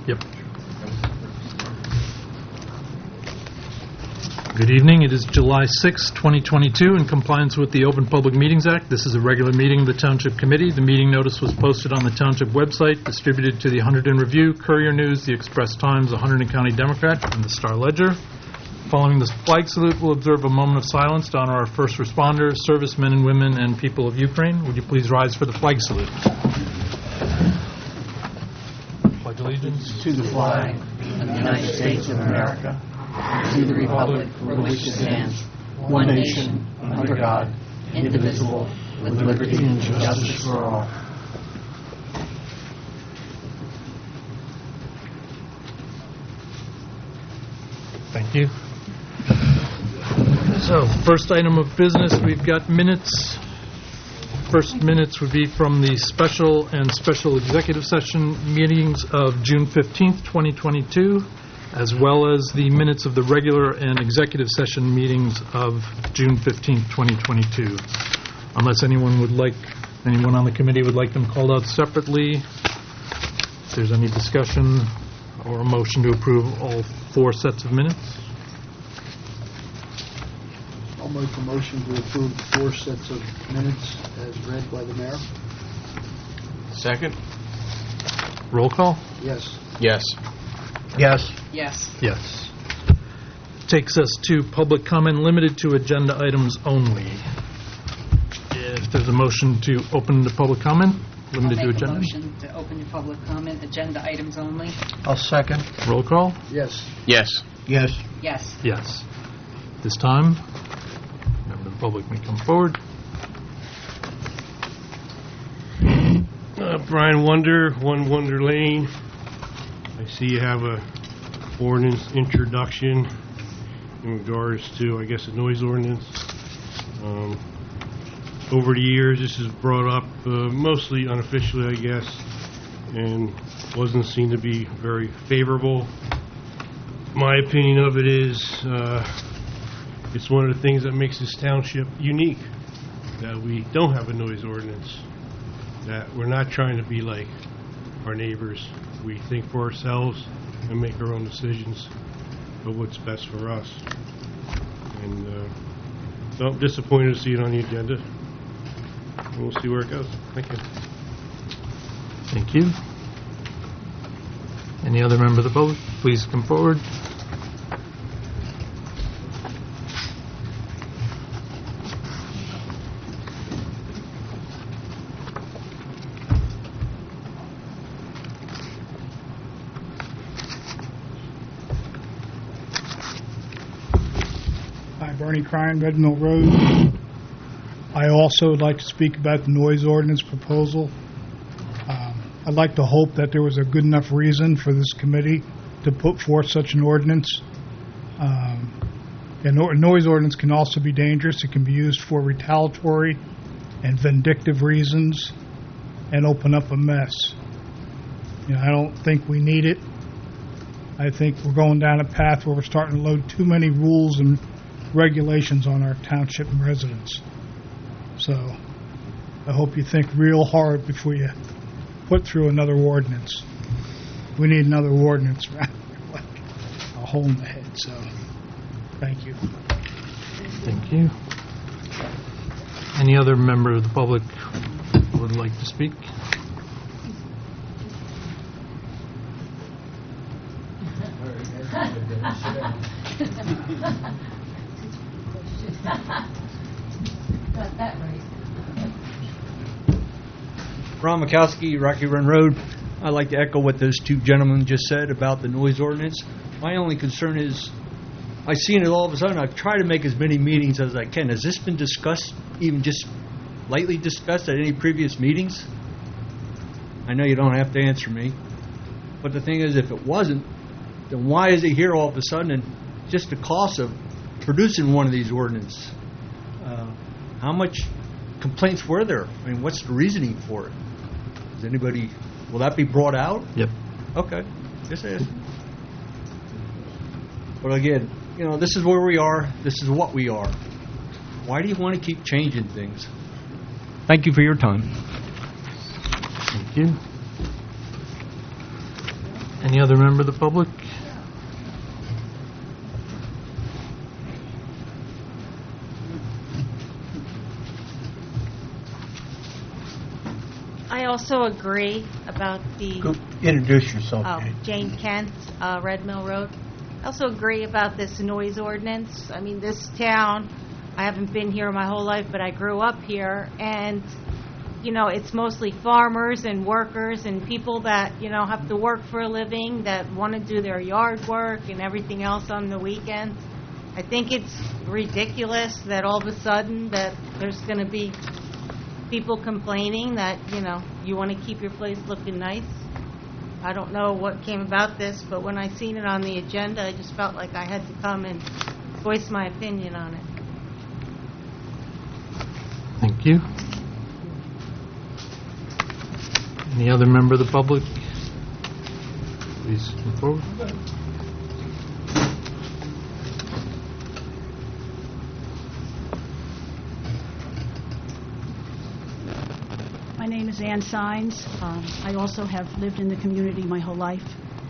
Yep. Good evening. It is July 6, 2022. In compliance with the Open Public Meetings Act, this is a regular meeting of the Township Committee. The meeting notice was posted on the Township website, distributed to the Hunterdon Review, Courier News, the Express Times, the Hunterdon County Democrat, and the Star Ledger. Following this flag salute, we'll observe a moment of silence to honor our first responders, servicemen and women, and people of Ukraine. Would you please rise for the flag salute? Pledge allegiance to the flag of the United States of America, to the republic for which it stands, one nation, under God, indivisible, with liberty and justice for all. Thank you. So, first item of business, we've got minutes. First minutes would be from the special and special executive session meetings of June 15th, 2022, as well as the minutes of the regular and executive session meetings of June 15th, 2022. Unless anyone on the committee would like them called out separately, if there's any discussion or a motion to approve all four sets of minutes. I'll make a motion to approve 4 sets of minutes as read by the mayor. Second? Roll call? Yes. Yes. Yes. Yes. Yes. Takes us to public comment limited to agenda items only. If there's a motion to open the public comment, limited to agenda. I'll make a motion to open your public comment, agenda items only. I'll second. Roll call? Yes. Yes. Yes. Yes. Yes. This time, member of the public may come forward. Brian Wonder, 1 Wonder Lane. I see you have a ordinance introduction in regards to, I guess, a noise ordinance. Over the years, this is brought up mostly unofficially, I guess, and wasn't seen to be very favorable. My opinion of it is it's one of the things that makes this township unique, that we don't have a noise ordinance, that we're not trying to be like our neighbors. We think for ourselves and make our own decisions of what's best for us. And so I'm disappointed to see it on the agenda. And we'll see where it goes. Thank you. Thank you. Any other member of the public, please come forward. Hi, Bernie Crine, Red Mill Road. I also would like to speak about the noise ordinance proposal. I'd like to hope that there was a good enough reason for this committee to put forth such an ordinance. A noise ordinance can also be dangerous. It can be used for retaliatory and vindictive reasons and open up a mess. I don't think we need it. I think we're going down a path where we're starting to load too many rules and regulations on our township and residents. So I hope you think real hard before you put through another ordinance. We need another ordinance, like a hole in the head. So thank you. Thank you. Any other member of the public who would like to speak? Got that right. Ron Mikowski, Rocky Run Road. I'd like to echo what those two gentlemen just said about the noise ordinance. My only concern is I've seen it all of a sudden. I've tried to make as many meetings as I can. Has this been discussed, even just lightly discussed at any previous meetings? I know you don't have to answer me. But the thing is, if it wasn't, then why is it here all of a sudden? And just the cost of producing one of these ordinances. How much complaints were there? I mean, what's the reasoning for it? Does anybody, will that be brought out? Yep. Okay. Just ask. But again, this is where we are. This is what we are. Why do you want to keep changing things? Thank you for your time. Thank you. Any other member of the public? I also agree about the... Introduce yourself, Oh, Jane. Jane Kent, Red Mill Road. I also agree about this noise ordinance. I mean, this town, I haven't been here my whole life, but I grew up here, and, you know, it's mostly farmers and workers and people that, you know, have to work for a living, that want to do their yard work and everything else on the weekends. I think it's ridiculous that all of a sudden that there's going to be people complaining that, you know, you want to keep your place looking nice. I don't know what came about this, but when I seen it on the agenda, I just felt like I had to come and voice my opinion on it. Thank you. Any other member of the public? Please come forward. My name is Ann Sines. I also have lived in the community my whole life.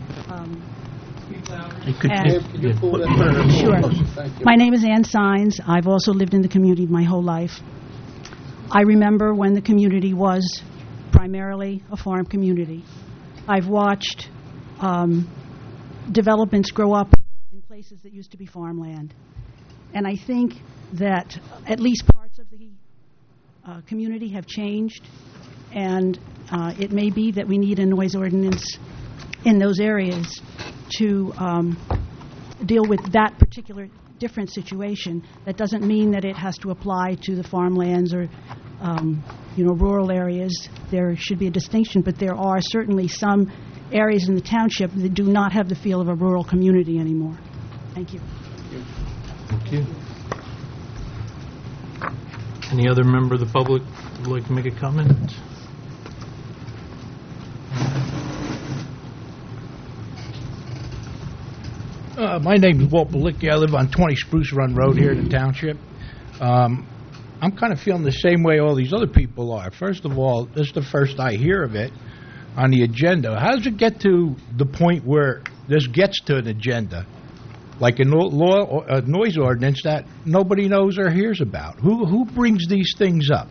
Can you pull that a Sure. little closer? Thank you. My name is Ann Sines. I've also lived in the community my whole life. I remember when the community was primarily a farm community. I've watched developments grow up in places that used to be farmland. And I think that at least parts of the community have changed, and it may be that we need a noise ordinance in those areas to deal with that particular different situation. That doesn't mean that it has to apply to the farmlands or rural areas. There should be a distinction, but there are certainly some areas in the township that do not have the feel of a rural community anymore. Thank you. Thank you. Any other member of the public who would like to make a comment? My name is Walt Balicki. I live on 20 Spruce Run Road here in the township. I'm kind of feeling the same way all these other people are. First of all, this is the first I hear of it on the agenda. How does it get to the point where this gets to an agenda? Like a noise ordinance that nobody knows or hears about. Who brings these things up?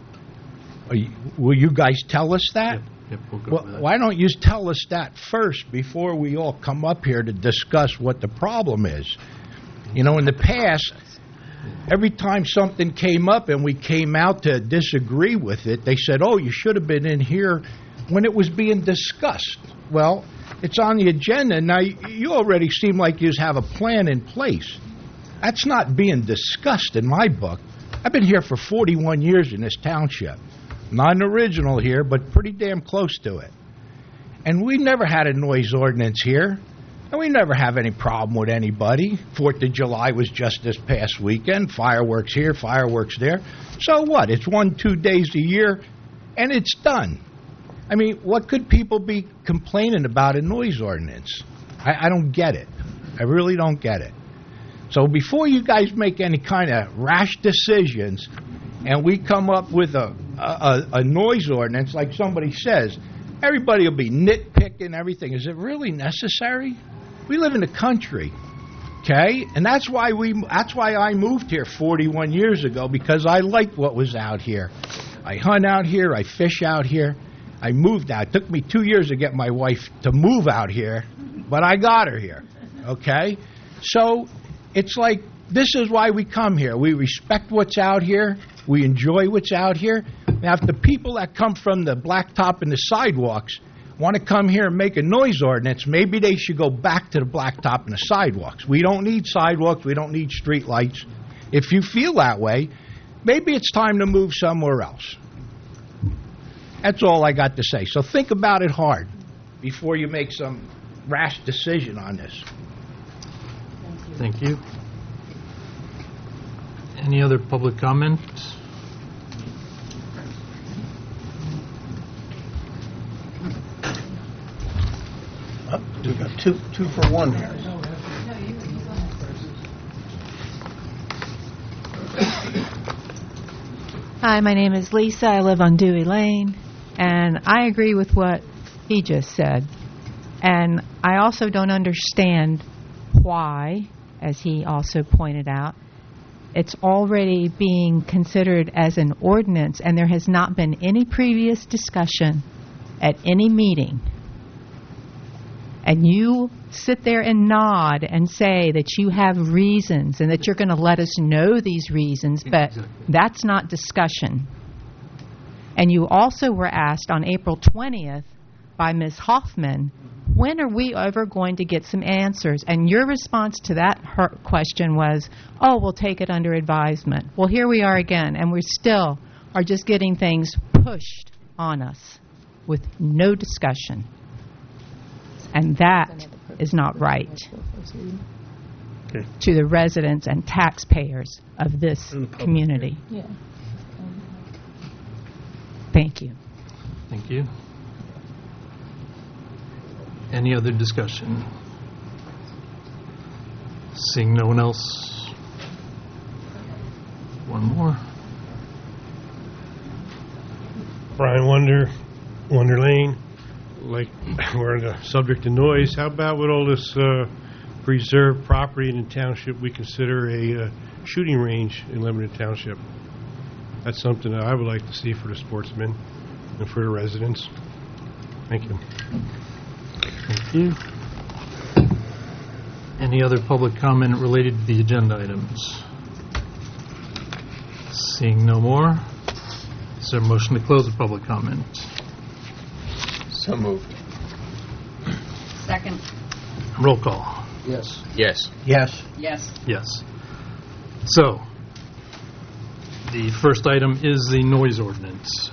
Will you guys tell us that? Yep, we'll go Well, with that. why don't you tell us that first before we all come up here to discuss what the problem is? You know, in the past, every time something came up and we came out to disagree with it, they said, oh, you should have been in here when it was being discussed. Well, it's on the agenda. Now, you already seem like you have a plan in place. That's not being discussed in my book. I've been here for 41 years in this township. Not an original here, but pretty damn close to it. And we never had a noise ordinance here. And we never have any problem with anybody. 4th of July was just this past weekend. Fireworks here, fireworks there. So what? It's 1-2 days a year, and it's done. I mean, what could people be complaining about a noise ordinance? I don't get it. I really don't get it. So before you guys make any kind of rash decisions and we come up with a noise ordinance, like somebody says, everybody will be nitpicking everything. Is it really necessary? We live in the country, okay? And that's why I moved here 41 years ago, because I liked what was out here. I hunt out here. I fish out here. I moved out. It took me 2 years to get my wife to move out here, but I got her here, okay? So it's like, this is why we come here. We respect what's out here. We enjoy what's out here. Now, if the people that come from the blacktop and the sidewalks want to come here and make a noise ordinance, maybe they should go back to the blacktop and the sidewalks. We don't need sidewalks. We don't need street lights. If you feel that way, maybe it's time to move somewhere else. That's all I got to say. So think about it hard before you make some rash decision on this. Thank you. Any other public comments? We got two for one here. Hi, my name is Lisa. I live on Dewey Lane, and I agree with what he just said. And I also don't understand why, as he also pointed out, it's already being considered as an ordinance, and there has not been any previous discussion at any meeting. And you sit there and nod and say that you have reasons and that you're going to let us know these reasons, but that's not discussion. And you also were asked on April 20th by Ms. Hoffman, when are we ever going to get some answers? And your response to that question was, oh, we'll take it under advisement. Well, here we are again, and we still are just getting things pushed on us with no discussion. And that is not right to the residents and taxpayers of this community. Thank you. Thank you. Any other discussion? Seeing no one else. One more. Brian Wonder Lane. Like, we're on the subject of noise. How about with all this preserved property in the township, we consider a shooting range in Lebanon Township? That's something that I would like to see for the sportsmen and for the residents. Thank you. Thank you. Any other public comment related to the agenda items? Seeing no more, is there a motion to close the public comment? So moved. Second. Roll call. Yes. Yes. Yes. Yes. Yes. So, the first item is the noise ordinance.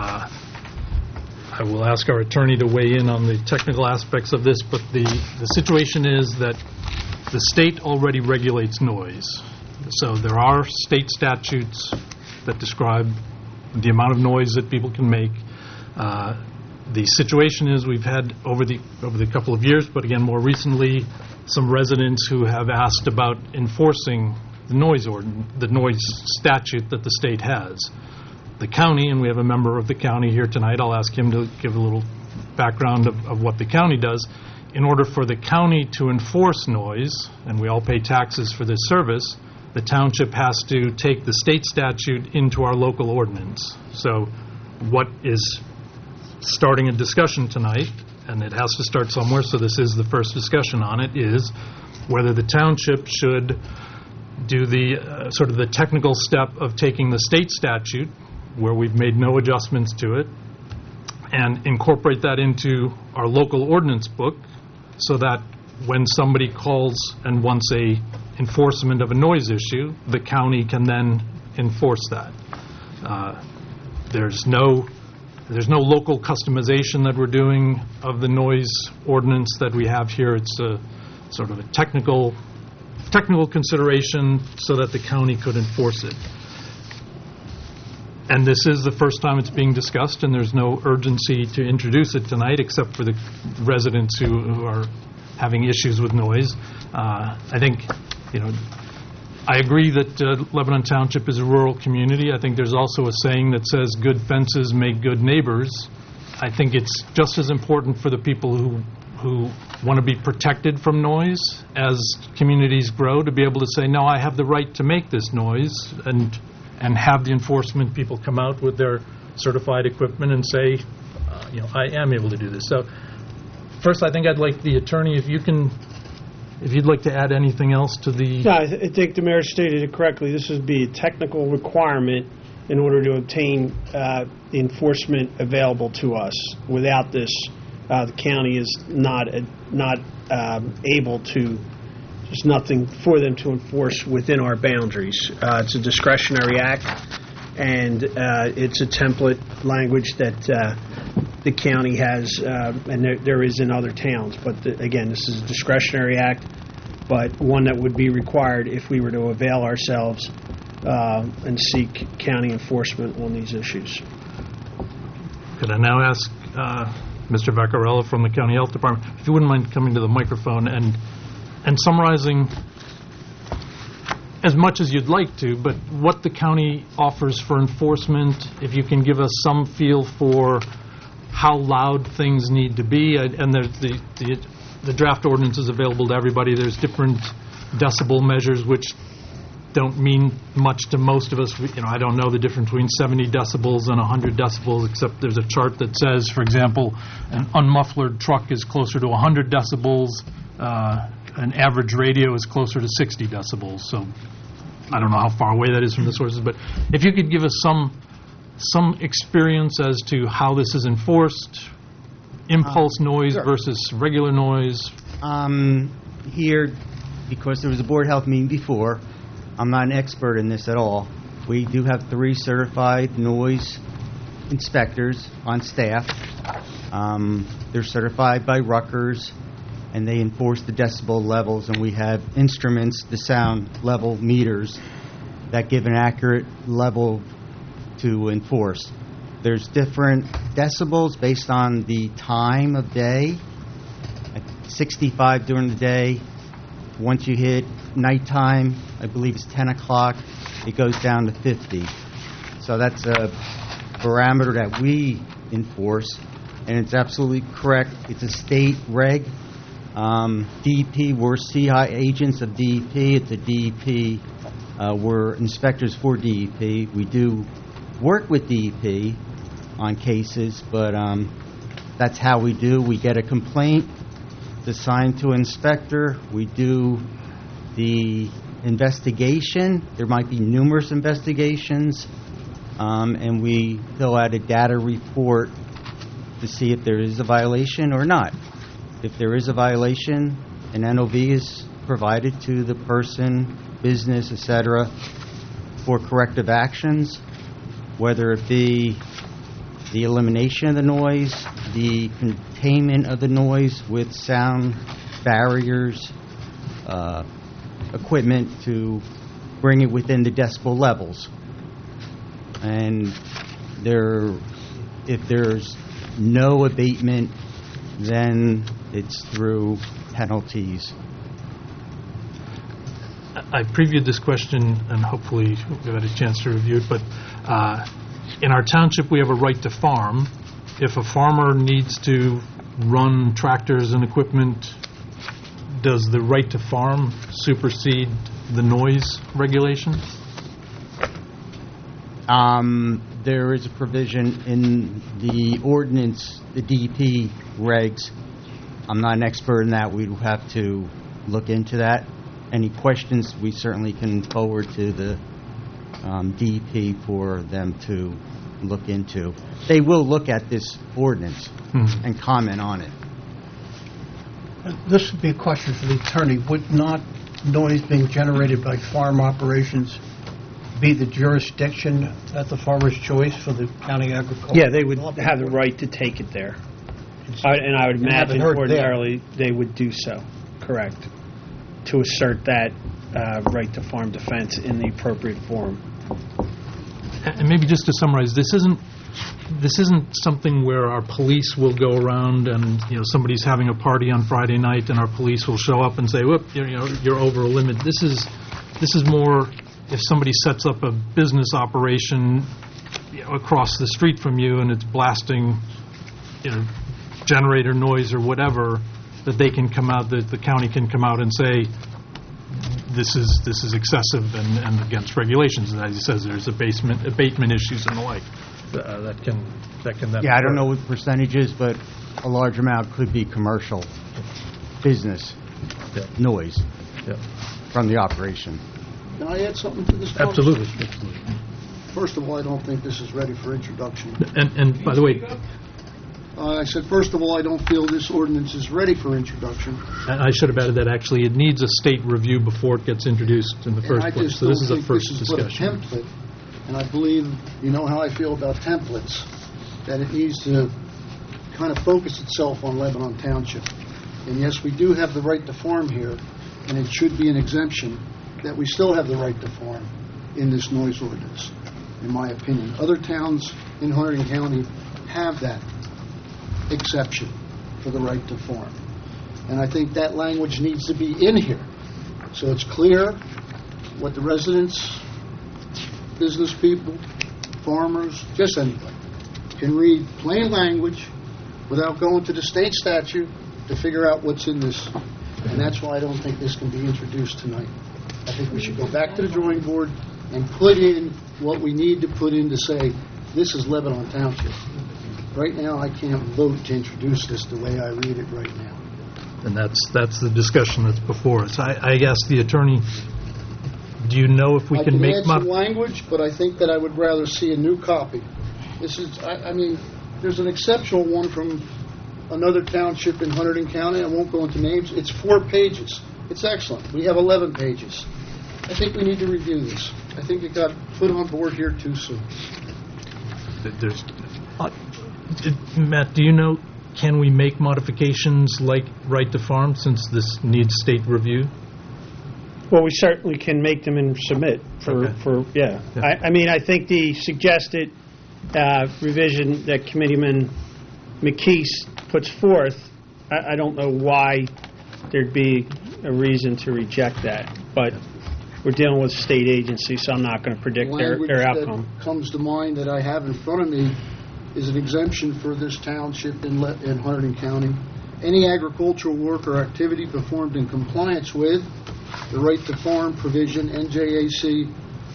I will ask our attorney to weigh in on the technical aspects of this, but the situation is that the state already regulates noise. So there are state statutes that describe the amount of noise that people can make. The situation is we've had over the couple of years, but again more recently, some residents who have asked about enforcing the noise statute that the state has. The county, and we have a member of the county here tonight, I'll ask him to give a little background of what the county does. In order for the county to enforce noise, and we all pay taxes for this service, the township has to take the state statute into our local ordinance. So what is starting a discussion tonight, and it has to start somewhere, so this is the first discussion on it, is whether the township should do the sort of the technical step of taking the state statute, where we've made no adjustments to it, and incorporate that into our local ordinance book, so that when somebody calls and wants a enforcement of a noise issue, the county can then enforce that. There's no local customization that we're doing of the noise ordinance that we have here. It's a sort of a technical consideration so that the county could enforce it. And this is the first time it's being discussed, and there's no urgency to introduce it tonight except for the residents who are having issues with noise. I think, I agree that Lebanon Township is a rural community. I think there's also a saying that says good fences make good neighbors. I think it's just as important for the people who want to be protected from noise as communities grow to be able to say, no, I have the right to make this noise, and have the enforcement people come out with their certified equipment and say, I am able to do this. So first, I think I'd like the attorney, if you'd like to add anything else to the... Yeah, I think the mayor stated it correctly. This would be a technical requirement in order to obtain the enforcement available to us. Without this, the county is not able to... There's nothing for them to enforce within our boundaries. It's a discretionary act, and it's a template language that the county has, and there is in other towns. But again, this is a discretionary act, but one that would be required if we were to avail ourselves and seek county enforcement on these issues. Could I now ask Mr. Vaccarella from the County Health Department, if you wouldn't mind coming to the microphone and summarizing as much as you'd like to, but what the county offers for enforcement, if you can give us some feel for how loud things need to be, and the draft ordinance is available to everybody. There's different decibel measures which don't mean much to most of us. I don't know the difference between 70 decibels and 100 decibels, except there's a chart that says, for example, an unmufflered truck is closer to 100 decibels, an average radio is closer to 60 decibels. So I don't know how far away that is from the sources, but if you could give us some experience as to how this is enforced, impulse noise sure. versus regular noise. Here, because there was a Board of Health meeting before, I'm not an expert in this at all. We do have 3 certified noise inspectors on staff. They're certified by Rutgers, and they enforce the decibel levels, and we have instruments, the sound level meters, that give an accurate level to enforce. There's different decibels based on the time of day. Like 65 during the day. Once you hit nighttime, I believe it's 10 o'clock, it goes down to 50. So that's a parameter that we enforce, and it's absolutely correct. It's a state reg. DEP, we're CI agents of DEP. It's a DEP. We're inspectors for DEP. We do work with DEP on cases, but that's how we do. We get a complaint, it's assigned to an inspector. We do the investigation. There might be numerous investigations, and we fill out a data report to see if there is a violation or not. If there is a violation, an NOV is provided to the person, business, etc., for corrective actions, whether it be the elimination of the noise, the containment of the noise with sound barriers, equipment to bring it within the decibel levels. And if there's no abatement, then it's through penalties. I previewed this question, and hopefully we've had a chance to review it, but in our township we have a right to farm. If a farmer needs to run tractors and equipment, does the right to farm supersede the noise regulations? There is a provision in the ordinance, the DEP regs. I'm not an expert in that. We'd have to look into that. Any questions, we certainly can forward to the DEP for them to look into. They will look at this ordinance and comment on it. This would be a question for the attorney. Would not noise being generated by farm operations be the jurisdiction at the farmer's choice for the county agriculture? Yeah, they would have the right to take it there. And I would imagine ordinarily they would do so, correct, to assert that right to farm defense in the appropriate form. And maybe just to summarize, this isn't something where our police will go around and somebody's having a party on Friday night and our police will show up and say, "Whoop, you're over a limit." This is more if somebody sets up a business operation across the street from you and it's blasting generator noise or whatever, that they can come out, that the county can come out and say, this is excessive and against regulations. And as he says, there's abatement issues and the like that can then. Yeah, I don't know what the percentage is, but a large amount could be commercial business noise from the operation. Can I add something to this? Absolutely. First of all, I don't think this is ready for introduction. And by the way, I said, first of all, I don't feel this ordinance is ready for introduction. And I should have added that actually it needs a state review before it gets introduced in the first place. So this is a first discussion. This is but a template, and I believe, you know how I feel about templates, that it needs to kind of focus itself on Lebanon Township. And yes, we do have the right to farm here, and it should be an exemption that we still have the right to farm in this noise ordinance, in my opinion. Other towns in Hunterdon County have that exception for the right to farm. And I think that language needs to be in here so it's clear what the residents, business people, farmers, just anybody can read plain language without going to the state statute to figure out what's in this. And that's why I don't think this can be introduced tonight. I think we should go back to the drawing board and put in what we need to put in to say, this is Lebanon Township. Right now, I can't vote to introduce this the way I read it right now. And that's the discussion that's before us. I asked the attorney, do you know if we can make... I can add some language, but I think that I would rather see a new copy. This is, I mean, there's an exceptional one from another township in Hunterdon County. I won't go into names. It's 4 pages. It's excellent. We have 11 pages. I think we need to review this. I think it got put on board here too soon. Matt, do you know, can we make modifications like Right to Farm since this needs state review? Well, we certainly can make them and submit for. I mean, I think the suggested revision that Committeeman McKeese puts forth, I don't know why there'd be a reason to reject that, but we're dealing with state agencies, so I'm not going to predict their outcome. That comes to mind that I have in front of me is an exemption for this township in Hunterdon County. Any agricultural work or activity performed in compliance with the Right to Farm provision, NJAC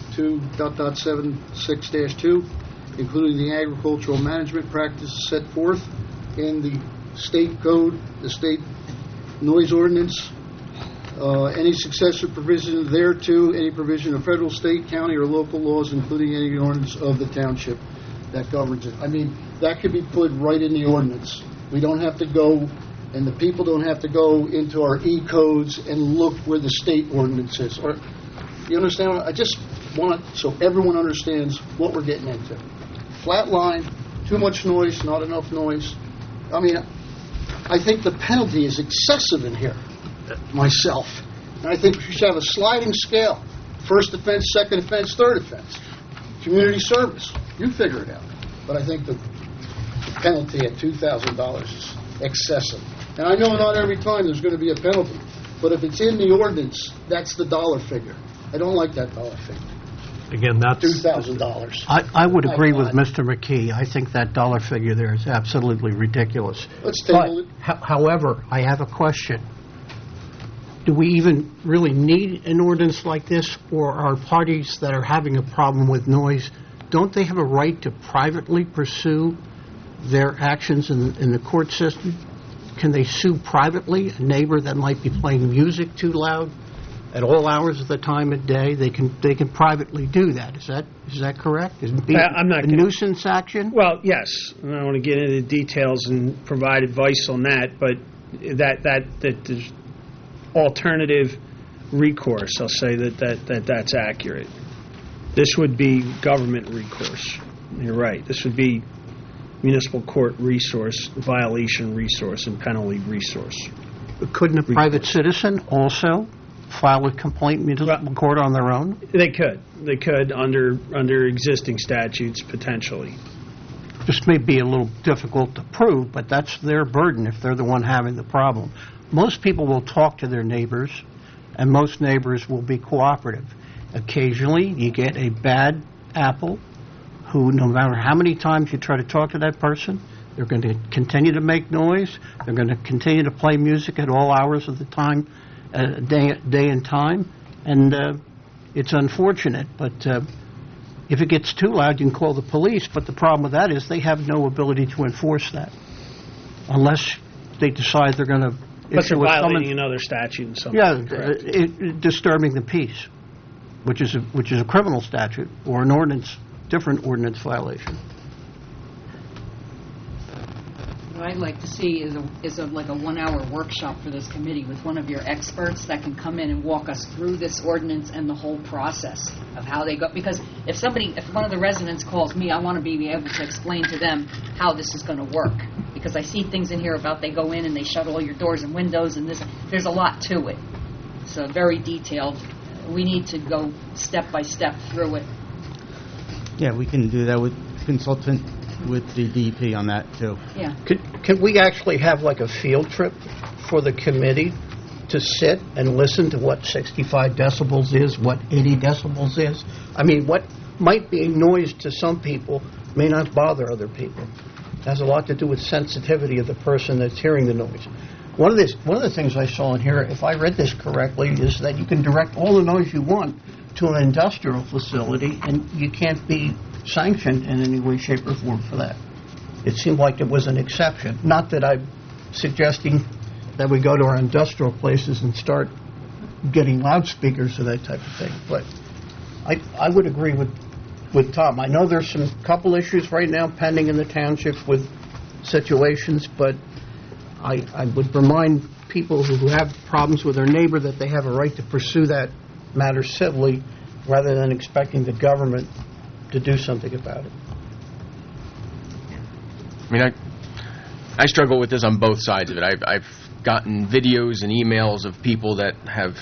2.76-2, including the agricultural management practices set forth in the state code, the state noise ordinance, any successive provision thereto, any provision of federal, state, county, or local laws, including any ordinance of the township that governs it. I mean, that could be put right in the ordinance. We don't have to go, and the people don't have to go into our E-codes and look where the state ordinance is. Or, you understand? I just want it so everyone understands what we're getting into. Flat line, too much noise, not enough noise. I mean, I think the penalty is excessive in here, myself. And I think we should have a sliding scale. First offense, second offense, third offense. Community service. You figure it out. But I think the penalty at $2,000 is excessive. And I know not every time there's going to be a penalty. But if it's in the ordinance, that's the dollar figure. I don't like that dollar figure. Again, that's... $2,000. I would agree with Mr. McKee. I think that dollar figure there is absolutely ridiculous. Let's table it. However, I have a question. Do we even really need an ordinance like this, or are parties that are having a problem with noise, don't they have a right to privately pursue their actions in the court system? Can they sue privately a neighbor that might be playing music too loud at all hours of the time of day? They can privately do that. Is that correct? I'm not a nuisance action? Well, yes. I don't want to get into the details and provide advice on that, but that there's alternative recourse. I'll say that's accurate. This would be government recourse. You're right. This would be municipal court resource, violation resource, and penalty resource. Couldn't a private citizen also file a complaint in municipal court on their own? They could. They could under existing statutes, potentially. This may be a little difficult to prove, but that's their burden if they're the one having the problem. Most people will talk to their neighbors, and most neighbors will be cooperative. Occasionally, you get a bad apple who, no matter how many times you try to talk to that person, they're going to continue to make noise. They're going to continue to play music at all hours of the time, day and time. And it's unfortunate, but if it gets too loud, you can call the police. But the problem with that is they have no ability to enforce that unless they decide they're going to... But they're violating another statute in some way. Yeah, disturbing the peace, which is a criminal statute or an ordinance, different ordinance violation. What I'd like to see is like a 1-hour workshop for this committee with one of your experts that can come in and walk us through this ordinance and the whole process of how they go. Because if one of the residents calls me, I want to be able to explain to them how this is going to work. Because I see things in here about they go in and they shut all your doors and windows and this. There's a lot to it. So very detailed. We need to go step by step through it. Yeah, we can do that with consultant with the DEP on that too. Yeah. Could we actually have like a field trip for the committee to sit and listen to what 65 decibels is, what 80 decibels is? I mean, what might be noise to some people may not bother other people. It has a lot to do with sensitivity of the person that's hearing the noise. One of the things I saw in here, if I read this correctly, is that you can direct all the noise you want to an industrial facility, and you can't be sanctioned in any way, shape, or form for that. It seemed like there was an exception. Not that I'm suggesting that we go to our industrial places and start getting loudspeakers or that type of thing, but I would agree with Tom. I know there's some couple issues right now pending in the townships with situations, but I would remind people who have problems with their neighbor that they have a right to pursue that matter civilly rather than expecting the government to do something about it. I mean, I struggle with this on both sides of it. I've gotten videos and emails of people that have,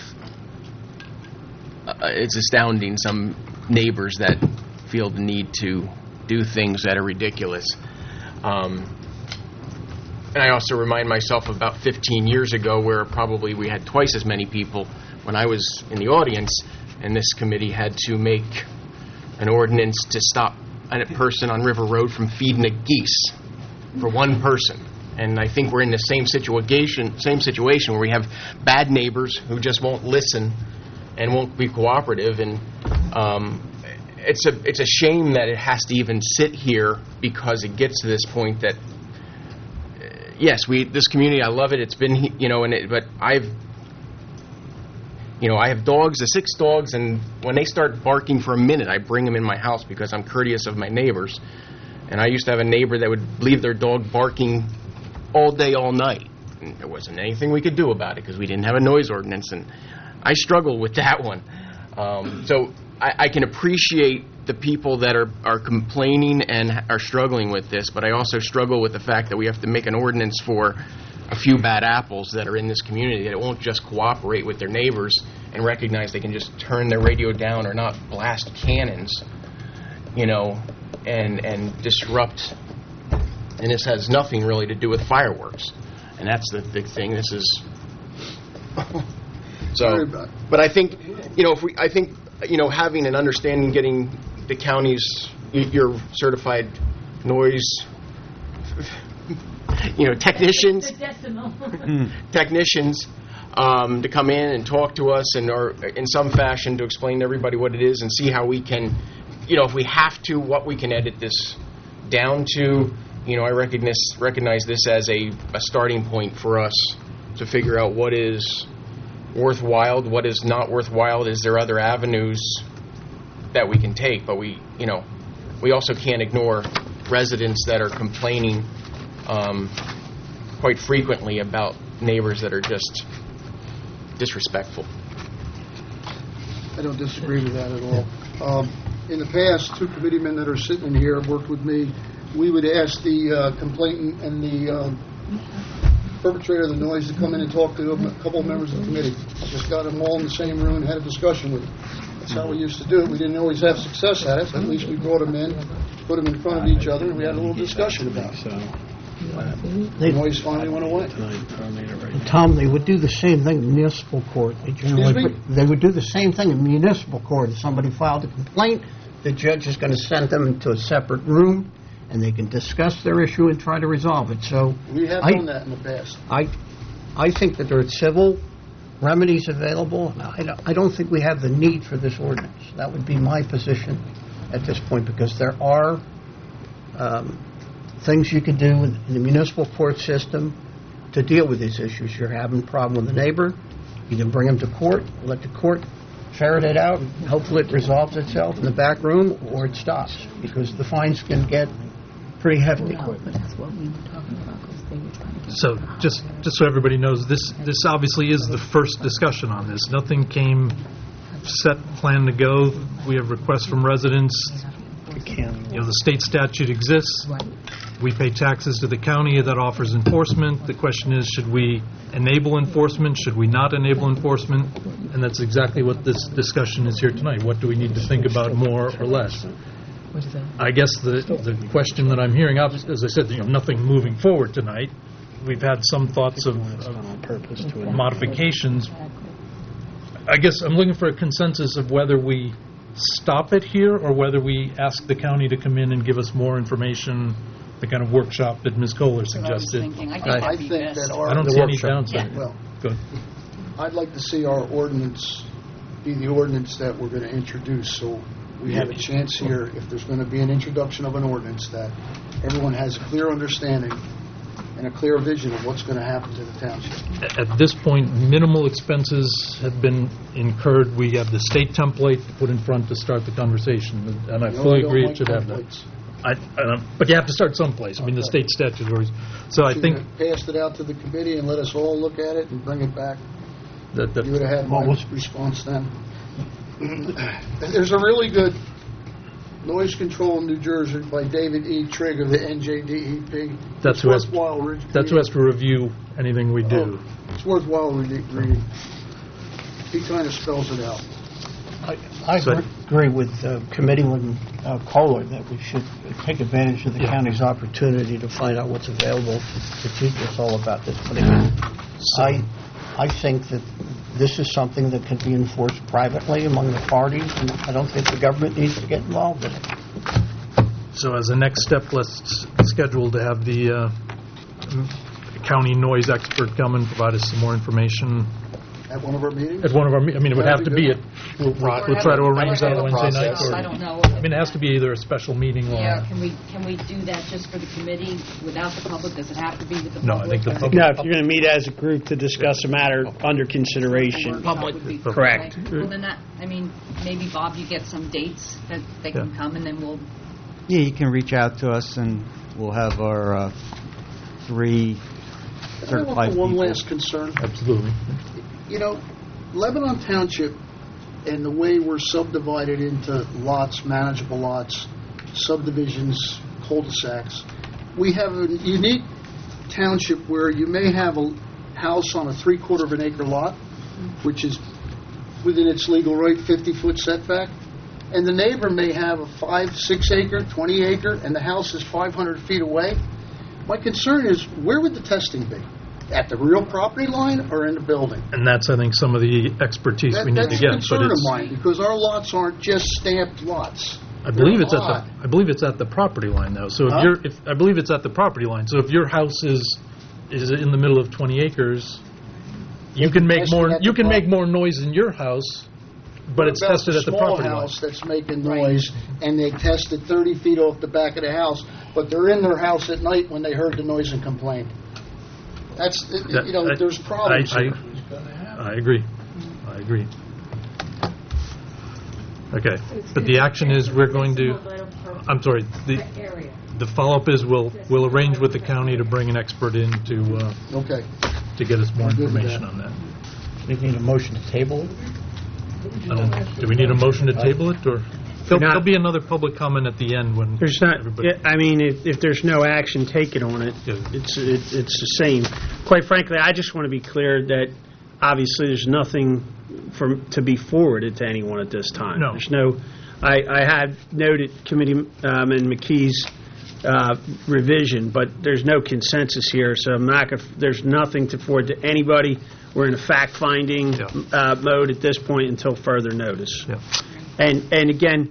it's astounding, some neighbors that feel the need to do things that are ridiculous. And I also remind myself about 15 years ago where probably we had twice as many people when I was in the audience, and this committee had to make an ordinance to stop a person on River Road from feeding the geese for one person. And I think we're in the same situation where we have bad neighbors who just won't listen and won't be cooperative. And it's a shame that it has to even sit here, because it gets to this point that yes, this community, I love it. It's been, but I have dogs, 6 dogs, and when they start barking for a minute, I bring them in my house because I'm courteous of my neighbors. And I used to have a neighbor that would leave their dog barking all day, all night. And there wasn't anything we could do about it because we didn't have a noise ordinance, and I struggle with that one. So I can appreciate the people that are complaining and are struggling with this, but I also struggle with the fact that we have to make an ordinance for a few bad apples that are in this community, that it won't just cooperate with their neighbors and recognize they can just turn their radio down or not blast cannons, and disrupt. And this has nothing really to do with fireworks, and that's the big thing. This is so. But I think, having an understanding, getting the county's your certified noise, technicians, technicians to come in and talk to us, and or in some fashion to explain to everybody what it is and see how we can, if we have to, what we can edit this down to. I recognize this as a starting point for us to figure out what is worthwhile, what is not worthwhile. Is there other avenues that we can take? But we also can't ignore residents that are complaining quite frequently about neighbors that are just disrespectful. I don't disagree with that at all. In the past, 2 committeemen that are sitting in here have worked with me. We would ask the complainant and the perpetrator of the noise to come in and talk to a couple of members of the committee. Just got them all in the same room and had a discussion with them. That's how we used to do it. We didn't always have success at it, but at least we brought them in, put them in front of each other, and we had a little discussion about it. The noise finally went away. Tom, they would do the same thing in municipal court. They would do the same thing in municipal court. If somebody filed a complaint, the judge is going to send them into a separate room, and they can discuss their issue and try to resolve it. So we have done that in the past. I think that there are civil remedies available. I don't think we have the need for this ordinance. That would be my position at this point, because there are things you can do in the municipal court system to deal with these issues. You're having a problem with a neighbor, you can bring them to court, let the court ferret it out, and hopefully it resolves itself in the back room, or it stops, because the fines can get pretty hefty. So just so everybody knows, this obviously is the first discussion on this. Nothing came set, planned to go. We have requests from residents. The state statute exists. We pay taxes to the county that offers enforcement. The question is, should we enable enforcement? Should we not enable enforcement? And that's exactly what this discussion is here tonight. What do we need to think about more or less? I guess the question that I'm hearing, as I said, nothing moving forward tonight. We've had some thoughts of modifications. I guess I'm looking for a consensus of whether we stop it here or whether we ask the county to come in and give us more information the kind of workshop that Ms. Kohler That's what I was suggested. thinking. I think I that'd be think best. that our... I don't the see any workshop- downside. Well, Good. I'd like to see our ordinance be the ordinance that we're going to introduce, so we have a chance here, if there's going to be an introduction of an ordinance, that everyone has a clear understanding and a clear vision of what's going to happen to the township. At this point, minimal expenses have been incurred. We have the state template put in front to start the conversation, and I No, fully I don't agree like it should have that. templates. But you have to start someplace. I mean, the state statutories. So I Should think have passed it out to the committee and let us all look at it and bring it back. that You would have had my response then. There's a really good noise control in New Jersey by David E. Trigg of the NJDEP. that's It's who has worthwhile that's who has to review anything we do. It's worthwhile reading. He kind of spells it out. I So- agree with Committeeman Kohler that we should take advantage of the county's opportunity to find out what's available to teach us all about this. But again, I think that this is something that can be enforced privately among the parties, and I don't think the government needs to get involved in it. So as a next step, let's schedule to have the county noise expert come and provide us some more information At one of our meetings? at one of our, I mean, it would have to be at, we'll try to arrange that Or have a Wednesday night. process. or- I don't know. I mean, it has to be either a special meeting or... Yeah, can we do that just for the committee without the public? Does it have to be with the No, public? I think the Or- public- No, if you're going to meet as a group to discuss a matter under consideration. Workshop would be- Correct. Okay. Well, then that, I mean, maybe, Bob, you get some dates that they can come, and then we'll, Yeah, you can reach out to us, and we'll have our 3 I certified want people. one last concern. Absolutely. You know, Lebanon Township and the way we're subdivided into lots, manageable lots, subdivisions, cul-de-sacs, we have a unique township where you may have a house on a 3/4 of an acre lot, which is within its legal right, 50-foot setback, and the neighbor may have a 5, 6 acre, 20 acre, and the house is 500 feet away. My concern is, where would the testing be? At the real property line or in the building? And that's, I think, some of the expertise we need to That's get. a concern of it's, mine, because our lots aren't just stamped lots. I believe They're it's at odd. I believe it's at the property line, though. So Huh? I believe it's at the property line. So if your house is in the middle of 20 acres, you can make test it more. at You the can make more noise in your house, but What it's about tested at the property small line. house that's making noise, and they tested 30 feet off the back of the house, but they're in their house at night when they heard the noise and complained? That's, there's problems here. I agree. I agree. Okay, but the action is we're going to. I'm sorry. The follow-up is we'll arrange with the county to bring an expert in Okay. to get us more I'm good with information that. on that. We need a motion to table it? Do we need a motion to table it, or there'll be another public comment at the end when There's not, everybody? I mean, if there's no action taken on it, it's the same. Quite frankly, I just want to be clear that obviously there's nothing to be forwarded to anyone at this time. No. There's no, I had noted Committeeman McKee's revision, but there's no consensus here, so I'm not gonna, there's nothing to forward to anybody. We're in a fact-finding mode at this point until further notice. Yeah. And again,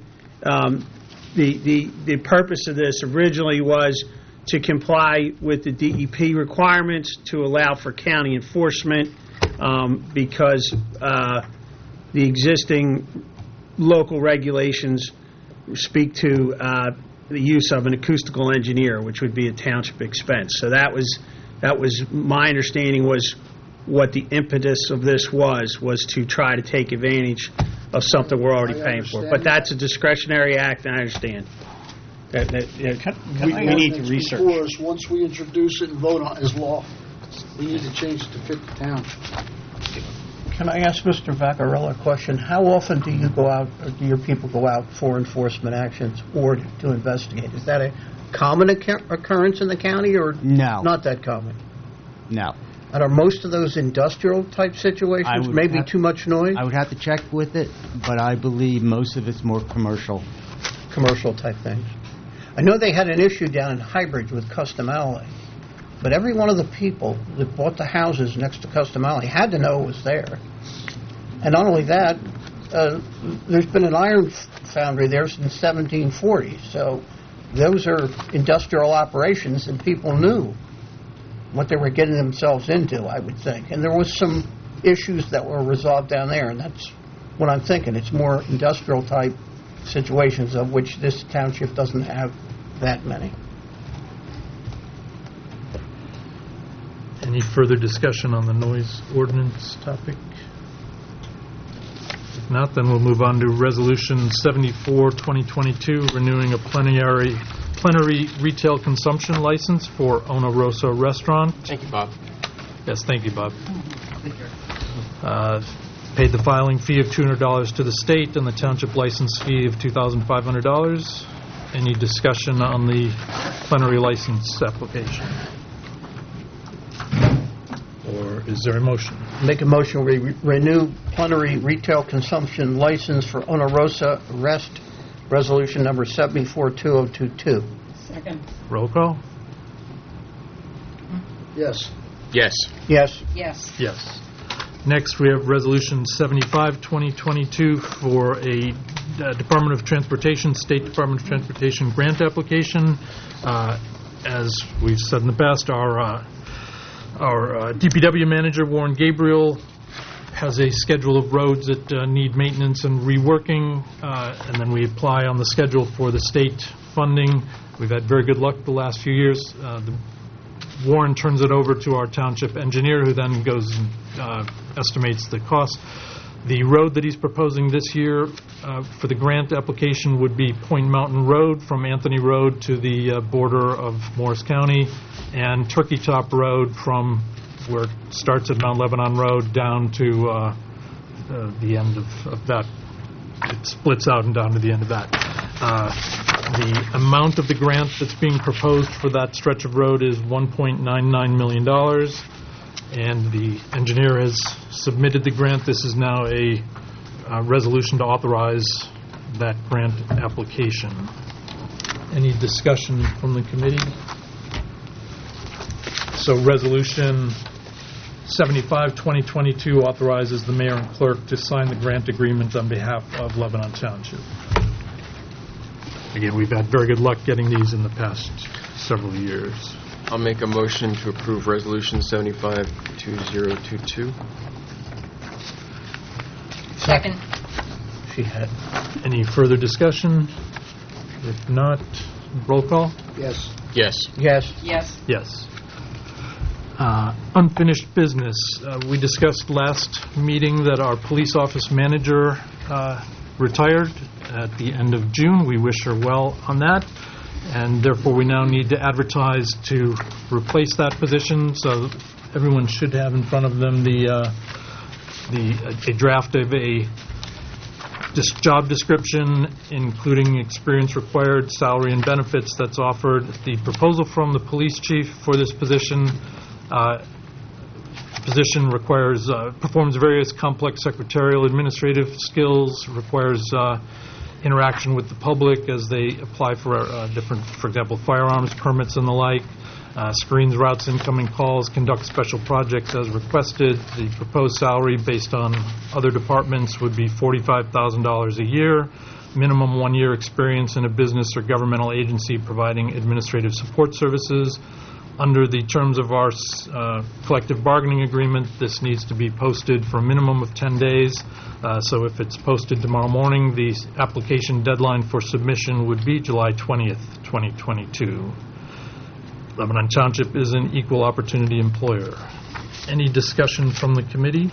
the purpose of this originally was to comply with the DEP requirements to allow for county enforcement because the existing local regulations speak to the use of an acoustical engineer, which would be a township expense. So that was my understanding was what the impetus of this was to try to take advantage of something we're already paying for. But that's a discretionary act, and I understand. We need to research. Before us, once we introduce it and vote on it as law, we need to change it to fit the town. Can I ask Mr. Vaccarella a question? How often do you go out, or do your people go out for enforcement actions or to investigate? Is that a common occurrence in the county, or No. not that common? No. And are most of those industrial-type situations, maybe too much noise? I would have to check with it, but I believe most of it's more commercial. Commercial-type things. I know they had an issue down in Highbridge with Custom Alley, but every one of the people that bought the houses next to Custom Alley had to know it was there. And not only that, there's been an iron foundry there since 1740, so those are industrial operations, and people knew what they were getting themselves into, I would think. And there was some issues that were resolved down there, and that's what I'm thinking. It's more industrial-type situations, of which this township doesn't have that many. Any further discussion on the noise ordinance topic? If not, then we'll move on to Resolution 74, 2022, renewing a plenary retail consumption license for Ona Rosa Restaurant. Thank you, Bob. Yes, thank you, Bob. Paid the filing fee of $200 to the state and the township license fee of $2,500. Any discussion on the plenary license application? Or is there a motion? Make a motion, we renew plenary retail consumption license for Ona Rosa Rest, resolution number 74-2022. Second. Roll call? Yes. Yes. Yes. Yes. Yes. Next, we have Resolution 75, 2022 for a Department of Transportation, State Department of Transportation grant application. As we've said in the past, our DPW manager, Warren Gabriel, has a schedule of roads that need maintenance and reworking, and then we apply on the schedule for the state funding. We've had very good luck the last few years. Warren turns it over to our township engineer, who then goes and estimates the cost. The road that he's proposing this year for the grant application would be Point Mountain Road from Anthony Road to the border of Morris County, and Turkey Top Road from where it starts at Mount Lebanon Road down to the end of that. It splits out and down to the end of that. The amount of the grant that's being proposed for that stretch of road is $1.99 million, and the engineer has submitted the grant. This is now a resolution to authorize that grant application. Any discussion from the committee? So Resolution 75, 2022 authorizes the mayor and clerk to sign the grant agreement on behalf of Lebanon Township. Again, we've had very good luck getting these in the past several years. I'll make a motion to approve Resolution 75, 2022. Second. She had. Any further discussion? If not, roll call? Yes. Yes. Yes. Yes. Yes. Unfinished business. We discussed last meeting that our police office manager retired at the end of June. We wish her well on that, and therefore we now need to advertise to replace that position. So everyone should have in front of them a draft of a job description, including experience required, salary and benefits that's offered. The proposal from the police chief for this position performs various complex secretarial administrative skills, requires interaction with the public as they apply for different, for example, firearms permits and the like, screens, routes incoming calls, conducts special projects as requested. The proposed salary based on other departments would be $45,000 a year, minimum 1 year experience in a business or governmental agency providing administrative support services. Under the terms of our collective bargaining agreement, this needs to be posted for a minimum of 10 days. So if it's posted tomorrow morning, the application deadline for submission would be July 20th, 2022. Lebanon Township is an equal opportunity employer. Any discussion from the committee?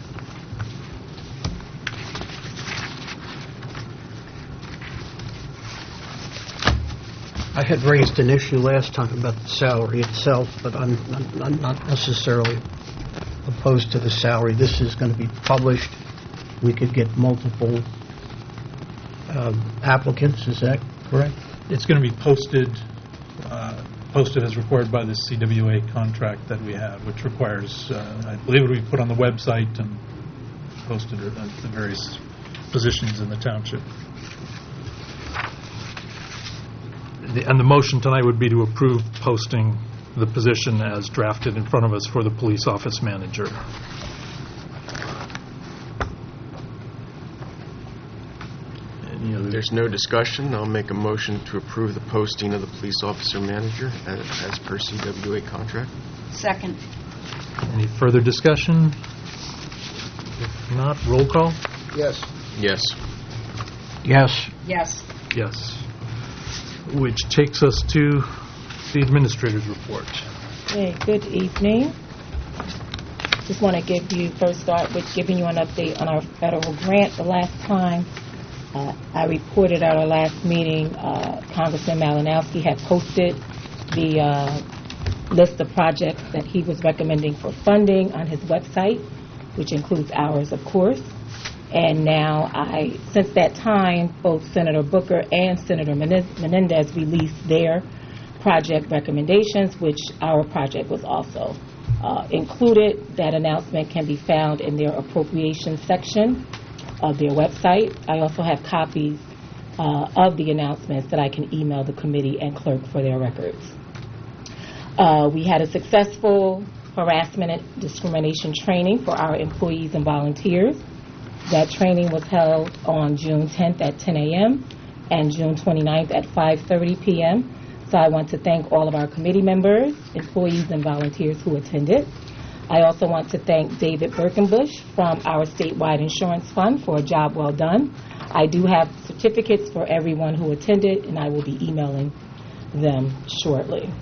I had raised an issue last time about the salary itself, but I'm not necessarily opposed to the salary. This is going to be published. We could get multiple applicants. Is that correct? It's going to be posted as required by the CWA contract that we have, which requires, I believe it will be put on the website and posted at the various positions in the township. And the motion tonight would be to approve posting the position as drafted in front of us for the police office manager. Any other there's no discussion, I'll make a motion to approve the posting of the police officer manager as per CWA contract. Second. Any further discussion? If not, roll call? Yes. Yes. Yes. Yes. Yes. Which takes us to the administrator's report. Hey, good evening. Just want to start with giving you an update on our federal grant. The last time I reported at our last meeting, Congressman Malinowski had posted the list of projects that he was recommending for funding on his website, which includes ours, of course. And now, since that time, both Senator Booker and Senator Menendez released their project recommendations, which our project was also included. That announcement can be found in their appropriations section of their website. I also have copies of the announcements that I can email the committee and clerk for their records. We had a successful harassment and discrimination training for our employees and volunteers. That training was held on June 10th at 10 a.m. and June 29th at 5:30 p.m. So I want to thank all of our committee members, employees, and volunteers who attended. I also want to thank David Birkenbush from our statewide insurance fund for a job well done. I do have certificates for everyone who attended, and I will be emailing them shortly.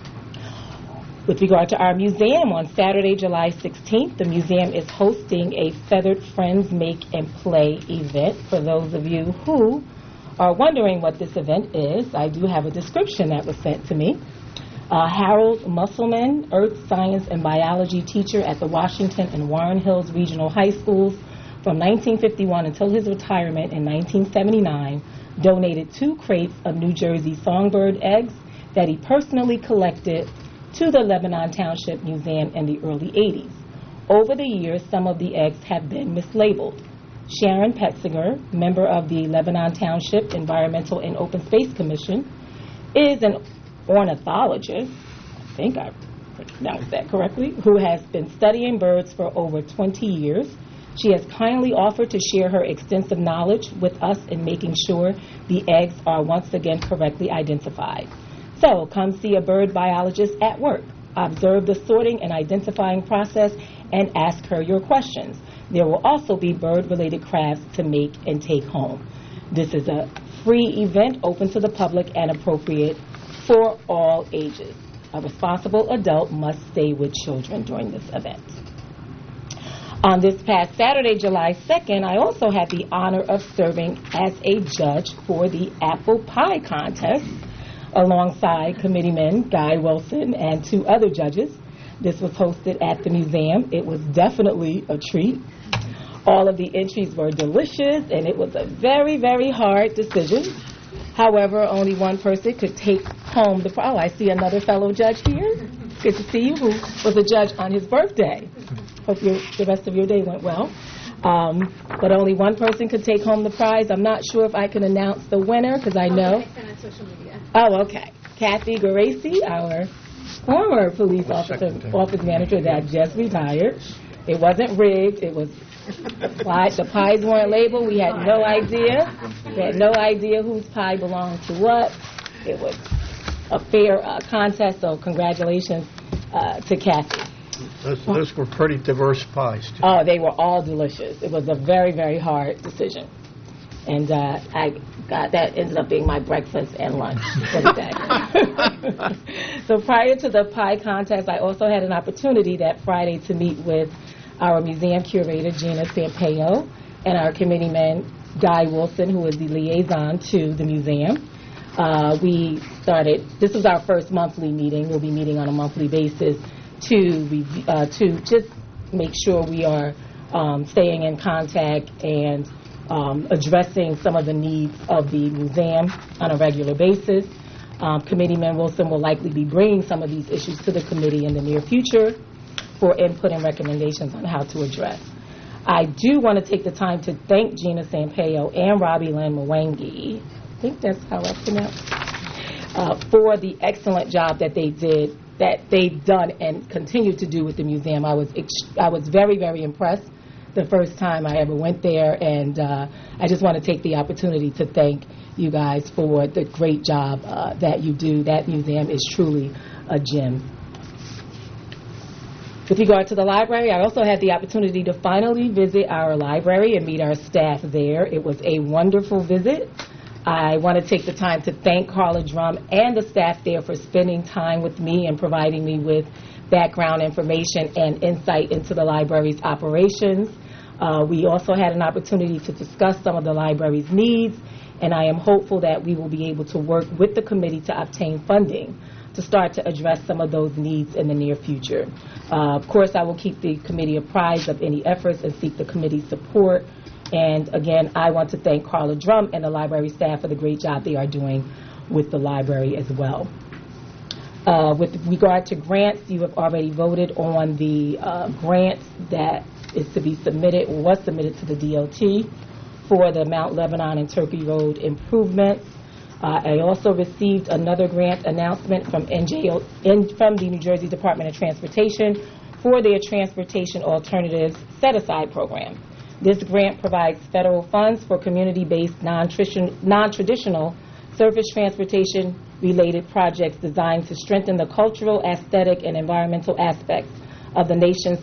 With regard to our museum, on Saturday, July 16th, the museum is hosting a Feathered Friends Make and Play event. For those of you who are wondering what this event is, I do have a description that was sent to me. Harold Musselman, earth science and biology teacher at the Washington and Warren Hills Regional High Schools from 1951 until his retirement in 1979, donated 2 crates of New Jersey songbird eggs that he personally collected to the Lebanon Township Museum in the early 80s. Over the years, some of the eggs have been mislabeled. Sharon Petzinger, member of the Lebanon Township Environmental and Open Space Commission, is an ornithologist, I think I pronounced that correctly, who has been studying birds for over 20 years. She has kindly offered to share her extensive knowledge with us in making sure the eggs are once again correctly identified. So come see a bird biologist at work. Observe the sorting and identifying process and ask her your questions. There will also be bird-related crafts to make and take home. This is a free event open to the public and appropriate for all ages. A responsible adult must stay with children during this event. On this past Saturday, July 2nd, I also had the honor of serving as a judge for the apple pie contest alongside Committeeman Guy Wilson and 2 other judges. This was hosted at the museum. It was definitely a treat. All of the entries were delicious, and it was a very, very hard decision. However, only one person could take home the prize. Oh, I see another fellow judge here. Good to see you, who was a judge on his birthday. Hope the rest of your day went well. But only one person could take home the prize. I'm not sure if I can announce the winner, because I know. On social media. Oh, okay. Kathy Garaci, our former police office manager that just retired. It wasn't rigged. It was the pies weren't labeled. We had no idea. We had no idea whose pie belonged to what. It was a fair contest, so congratulations to Kathy. Those were pretty diverse pies, too. Oh, they were all delicious. It was a very, very hard decision. And that ended up being my breakfast and lunch for the day. So prior to the pie contest, I also had an opportunity that Friday to meet with our museum curator, Gina Sampaio, and our committeeman, Guy Wilson, who is the liaison to the museum. This is our first monthly meeting. We'll be meeting on a monthly basis to just make sure we are staying in contact and addressing some of the needs of the museum on a regular basis. Committeeman Wilson will likely be bringing some of these issues to the committee in the near future for input and recommendations on how to address. I do want to take the time to thank Gina Sampaio and Robbie Lynn Mwangi, I think that's how I pronounce it, for the excellent job that they've done and continue to do with the museum. I was very, very impressed the first time I ever went there, and I just want to take the opportunity to thank you guys for the great job that you do. That museum is truly a gem. With regard to the library, I also had the opportunity to finally visit our library and meet our staff there. It was a wonderful visit. I want to take the time to thank Carla Drum and the staff there for spending time with me and providing me with background information and insight into the library's operations. We also had an opportunity to discuss some of the library's needs, and I am hopeful that we will be able to work with the committee to obtain funding to start to address some of those needs in the near future. Of course, I will keep the committee apprised of any efforts and seek the committee's support. And again, I want to thank Carla Drum and the library staff for the great job they are doing with the library as well. With regard to grants, you have already voted on the grant that is to be submitted, or was submitted to the DOT for the Mount Lebanon and Turkey Road improvements. I also received another grant announcement from the New Jersey Department of Transportation for their Transportation Alternatives Set-Aside Program. This grant provides federal funds for community-based, non-traditional surface transportation-related projects designed to strengthen the cultural, aesthetic, and environmental aspects of the nation's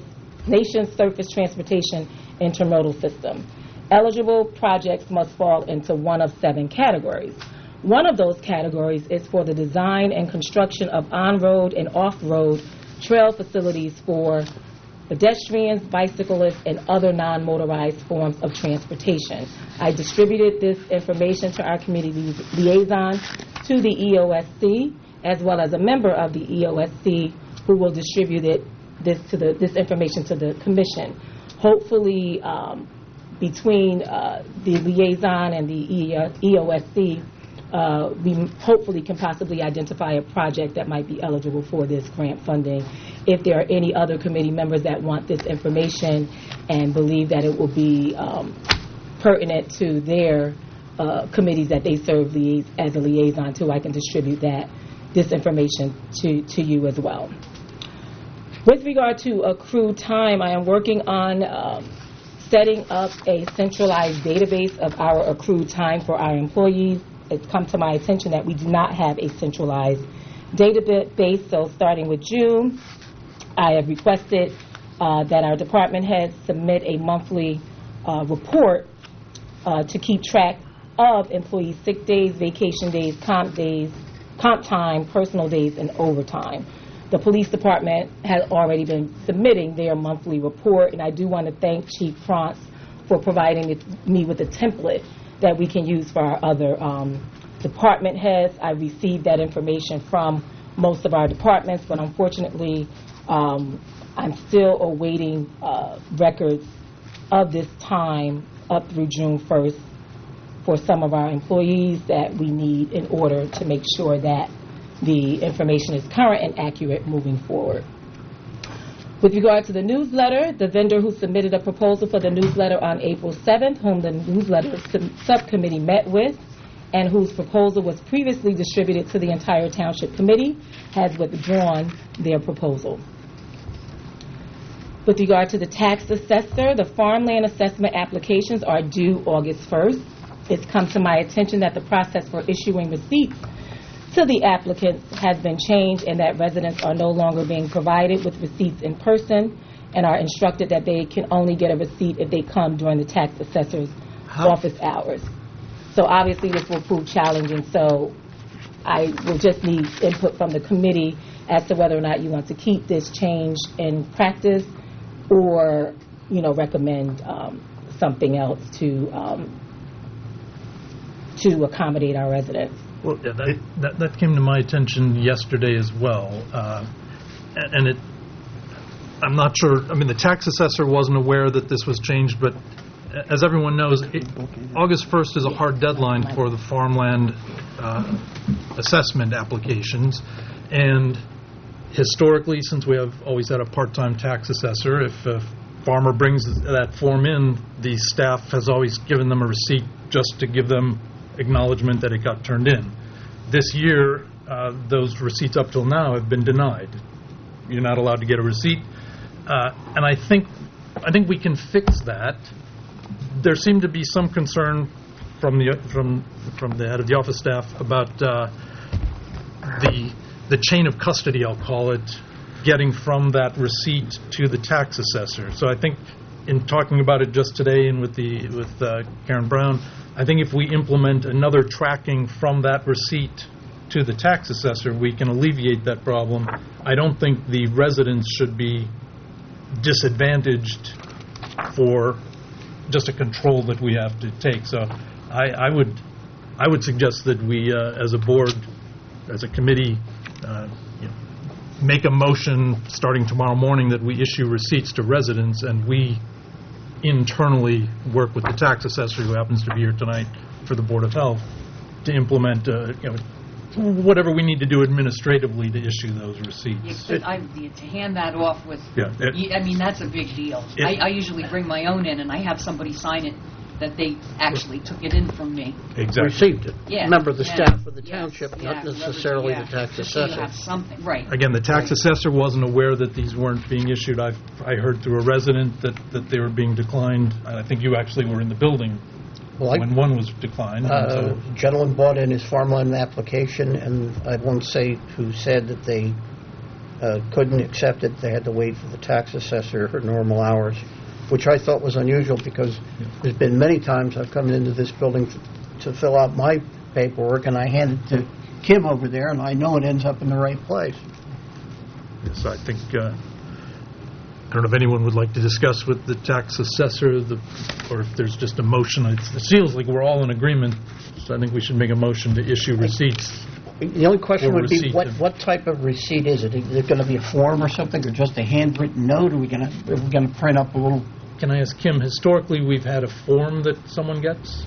surface transportation intermodal system. Eligible projects must fall into one of 7 categories. One of those categories is for the design and construction of on-road and off-road trail facilities for pedestrians, bicyclists, and other non-motorized forms of transportation. I distributed this information to our committee liaison to the EOSC, as well as a member of the EOSC who will distribute this information to the commission. Hopefully, between the liaison and the EOSC, we hopefully can possibly identify a project that might be eligible for this grant funding. If there are any other committee members that want this information and believe that it will be pertinent to their committees that they serve as a liaison to, I can distribute this information to you as well. With regard to accrued time, I am working on setting up a centralized database of our accrued time for our employees. It's come to my attention that we do not have a centralized database, so starting with June, I have requested that our department heads submit a monthly report to keep track of employees' sick days, vacation days, comp time, personal days, and overtime. The police department has already been submitting their monthly report, and I do want to thank Chief France for providing me with a template that we can use for our other department heads. I received that information from most of our departments, but unfortunately, I'm still awaiting records of this time up through June 1st for some of our employees that we need in order to make sure that the information is current and accurate moving forward. With regard to the newsletter, the vendor who submitted a proposal for the newsletter on April 7th, whom the newsletter subcommittee met with, and whose proposal was previously distributed to the entire township committee, has withdrawn their proposal. With regard to the tax assessor, the farmland assessment applications are due August 1st. It's come to my attention that the process for issuing receipts to the applicants has been changed and that residents are no longer being provided with receipts in person and are instructed that they can only get a receipt if they come during the tax assessor's office hours. So obviously this will prove challenging, so I will just need input from the committee as to whether or not you want to keep this change in practice or, recommend something else to accommodate our residents. Well, yeah, that came to my attention yesterday as well, and I'm not sure. I mean, the tax assessor wasn't aware that this was changed, but as everyone knows, August 1st is a hard deadline for the farmland assessment applications, and historically, since we have always had a part-time tax assessor, if a farmer brings that form in, the staff has always given them a receipt just to give them acknowledgement that it got turned in. This year, those receipts up till now have been denied. You're not allowed to get a receipt. And I think I think we can fix that. There seemed to be some concern from the head of the office staff about the chain of custody, I'll call it, getting from that receipt to the tax assessor. So I think in talking about it just today and with Karen Brown, I think if we implement another tracking from that receipt to the tax assessor, we can alleviate that problem. I don't think the residents should be disadvantaged for just a control that we have to take. So I would suggest that we, as a board, as a committee, make a motion starting tomorrow morning that we issue receipts to residents, and we internally work with the tax assessor, who happens to be here tonight for the Board of Health, to implement whatever we need to do administratively to issue those receipts. To hand that off with, I mean, that's a big deal. I usually bring my own in, and I have somebody sign it that they actually took it in from me. Exactly. Received it. Yeah. Member of the staff of the township, not necessarily the tax So you assessor. have something, right. Again, the tax assessor wasn't aware that these weren't being issued. I heard through a resident that they were being declined. I think you actually were in the building when one was declined. Gentleman brought in his farmland application, and I won't say who said that they couldn't accept it. They had to wait for the tax assessor her normal hours, which I thought was unusual because there's been many times I've come into this building to fill out my paperwork, and I hand it to Kim over there, and I know it ends up in the right place. Yes, I think, I don't know if anyone would like to discuss with the tax assessor, or if there's just a motion. It feels like we're all in agreement, so I think we should make a motion to issue receipts. The only question would be, what type of receipt is it? Is it going to be a form or something, or just a handwritten note? Are we going to print up a little? Can I ask Kim, historically we've had a form that someone gets?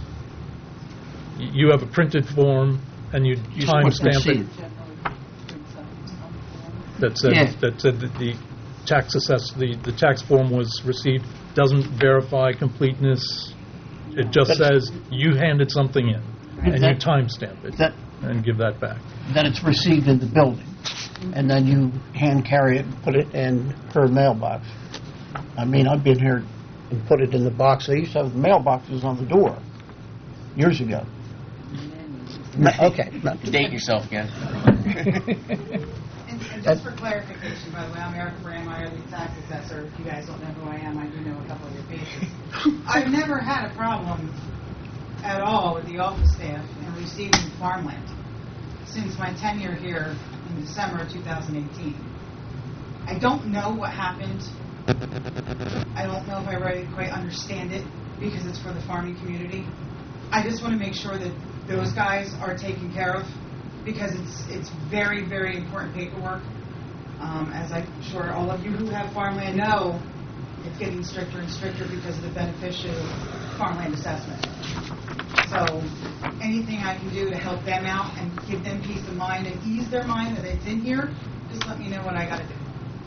You have a printed form, and you time stamp it. That said that the the tax form was received. Doesn't verify completeness. It just says you handed something in, and you time stamp it and give that back. Then it's received in the building, and then you hand carry it and put it in her mailbox. I mean, I've been here and put it in the box. They used to have mailboxes on the door years ago. Okay. Date yourself again. And just for clarification, by the way, I'm Erica Brandmeyer, the tax assessor. If you guys don't know who I am, I do know a couple of your faces. I've never had a problem at all with the office staff in receiving farmland since my tenure here in December of 2018. I don't know what happened. I don't know if I really quite understand it because it's for the farming community. I just want to make sure that those guys are taken care of because it's very, very important paperwork. As I'm sure all of you who have farmland know, it's getting stricter and stricter because of the beneficial farmland assessment. So anything I can do to help them out and give them peace of mind and ease their mind that it's in here, just let me know what I got to do.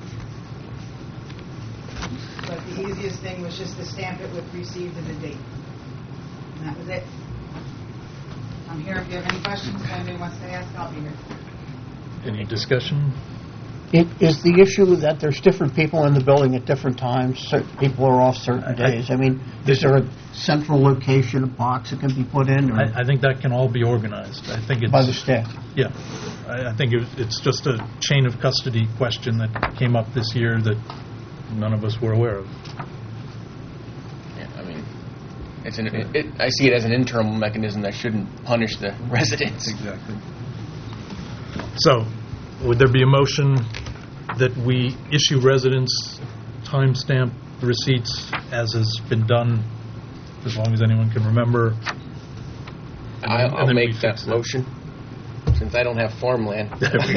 But the easiest thing was just to stamp it with received and the date. And that was it. I'm here if you have any questions. If anybody wants to ask, I'll be here. Any discussion? It is the issue that there's different people in the building at different times. Certain people are off certain days. I mean, is there a central location, a box that can be put in? Or I think that can all be organized. I think it's by the staff. Yeah, I think it's just a chain of custody question that came up this year that none of us were aware of. Yeah, I mean, I see it as an internal mechanism that shouldn't punish the residents. Exactly. So, would there be a motion that we issue residents timestamp receipts as has been done, as long as anyone can remember? I'll make that motion, since I don't have farmland.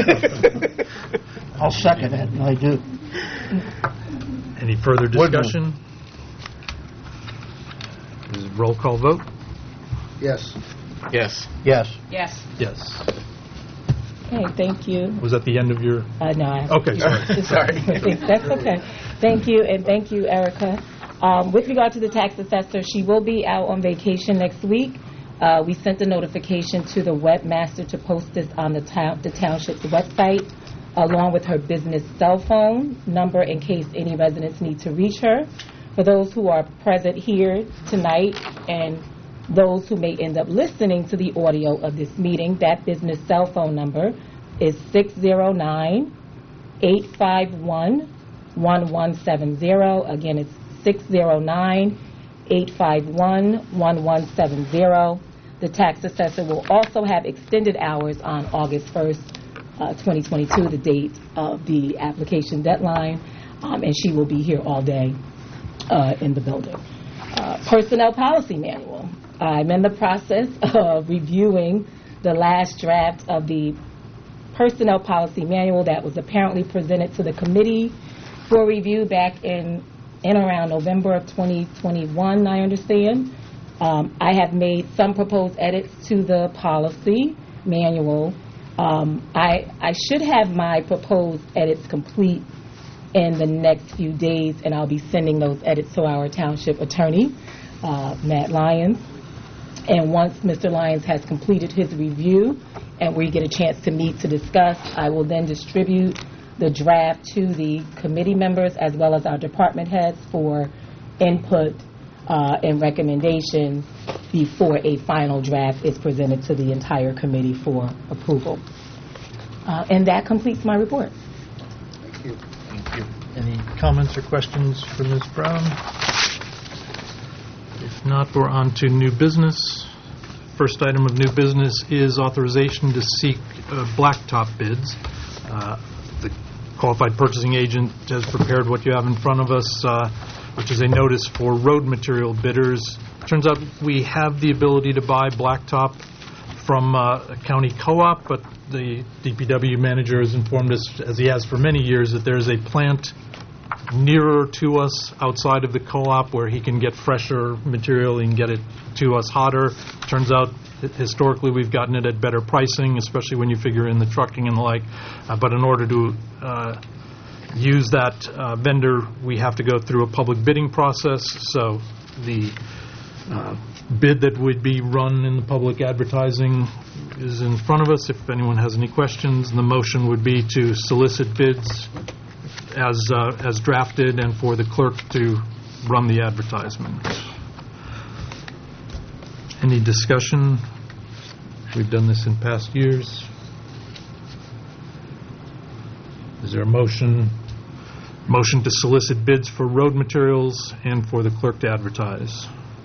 I'll second it, and I do. Any further discussion? Is it roll call vote? Yes. Yes. Yes. Yes. Yes. Okay, thank you. Was that the end of your... No, I have Okay, sorry. Sorry. That's okay. Thank you, and thank you, Erica. With regard to the tax assessor, she will be out on vacation next week. We sent a notification to the webmaster to post this on the township's website, along with her business cell phone number in case any residents need to reach her. For those who are present here tonight and those who may end up listening to the audio of this meeting, that business cell phone number is 609-851-1170. Again, it's 609-851-1170. The tax assessor will also have extended hours on August 1st, 2022, the date of the application deadline, and she will be here all day in the building. Personnel policy manual. I'm in the process of reviewing the last draft of the personnel policy manual that was apparently presented to the committee for review back in around November of 2021, I understand. I have made some proposed edits to the policy manual. I should have my proposed edits complete in the next few days, and I'll be sending those edits to our township attorney, Matt Lyons. And once Mr. Lyons has completed his review and we get a chance to meet to discuss, I will then distribute the draft to the committee members as well as our department heads for input and recommendations before a final draft is presented to the entire committee for approval. And that completes my report. Thank you. Thank you. Any comments or questions for Ms. Brown? If not, we're on to new business. First item of new business is authorization to seek blacktop bids. The qualified purchasing agent has prepared what you have in front of us, which is a notice for road material bidders. Turns out we have the ability to buy blacktop from a county co-op, but the DPW manager has informed us, as he has for many years, that there's a plant nearer to us outside of the co-op where he can get fresher material and get it to us hotter. Turns out historically we've gotten it at better pricing, especially when you figure in the trucking and the like. But in order to use that vendor, we have to go through a public bidding process. So the bid that would be run in the public advertising is in front of us. If anyone has any questions, the motion would be to solicit bids as drafted and for the clerk to run the advertisement. Any discussion? We've done this in past years. Is there a motion to solicit bids for road materials and for the clerk to advertise?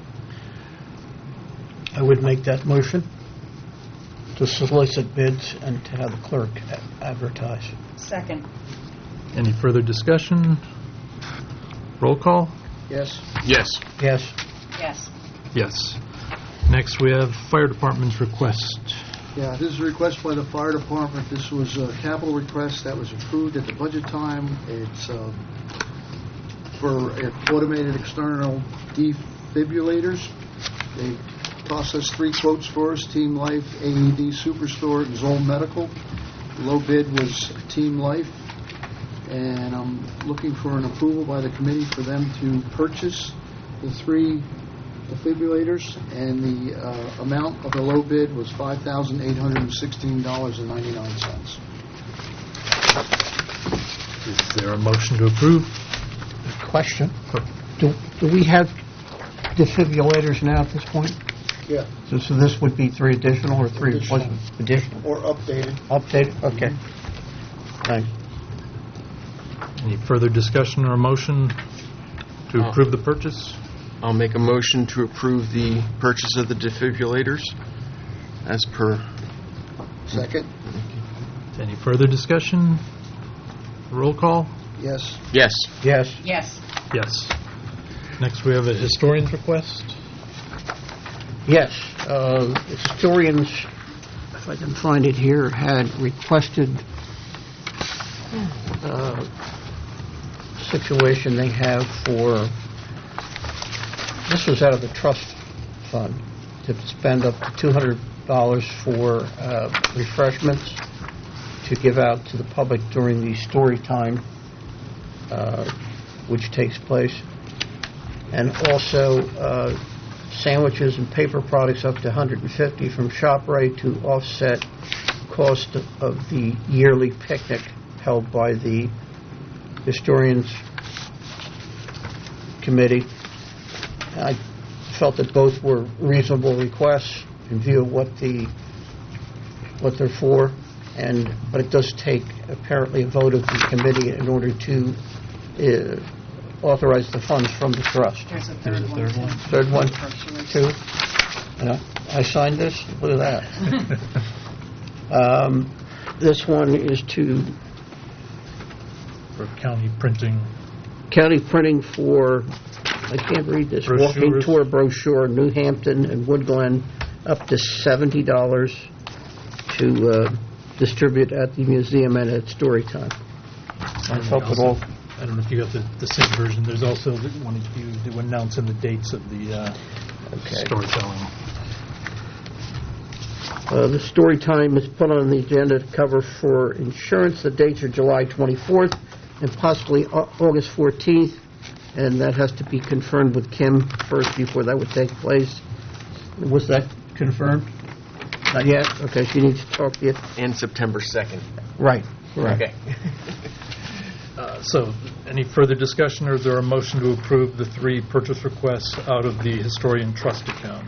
I would make that motion to solicit bids and to have the clerk advertise. Second. Any further discussion? Roll call? Yes. Yes. Yes. Yes. Yes. Next, we have Fire Department's request. Yeah, this is a request by the fire department. This was a capital request that was approved at the budget time. It's for automated external defibrillators. They tossed us 3 quotes for us: Team Life, AED Superstore, and Zoll Medical. The low bid was Team Life, and I'm looking for an approval by the committee for them to purchase the 3 defibrillators, and the amount of the low bid was $5,816.99. Is there a motion to approve? Question. Do we have defibrillators now at this point? Yeah. So this would be 3 additional or 3 Additional. additional? Or updated. Updated? Okay. Thanks. Any further discussion or a motion to approve the purchase? I'll make a motion to approve the purchase of the defibrillators as per. Second. Any further discussion? Roll call? Yes. Yes. Yes. Yes. Yes. Next, we have a historian's request. Yes. Historians, if I can find it here, had requested situation they have for, this was out of the trust fund, to spend up to $200 for refreshments to give out to the public during the story time which takes place, and also sandwiches and paper products up to $150 from ShopRite to offset cost of the yearly picnic held by the historians committee. I felt that both were reasonable requests in view of what they're for, but it does take apparently a vote of the committee in order to authorize the funds from the trust. There's a third one. Third one, too. And I signed this. Look at that. This one is For county printing. county printing for, I can't read this, walking Brochures. tour brochure, New Hampton and Wood Glen, up to $70 to distribute at the museum and at Storytime. I felt it all. I don't know if you got the same version. There's also the one you announcing the dates of the storytelling. The story time is put on the agenda to cover for insurance. The dates are July 24th and possibly August 14th, and that has to be confirmed with Kim first before that would take place. Was that confirmed? Not yet? Okay, she needs to talk to you. And September 2nd. Right, correct. Okay. So, any further discussion, or is there a motion to approve the 3 purchase requests out of the historian trust account?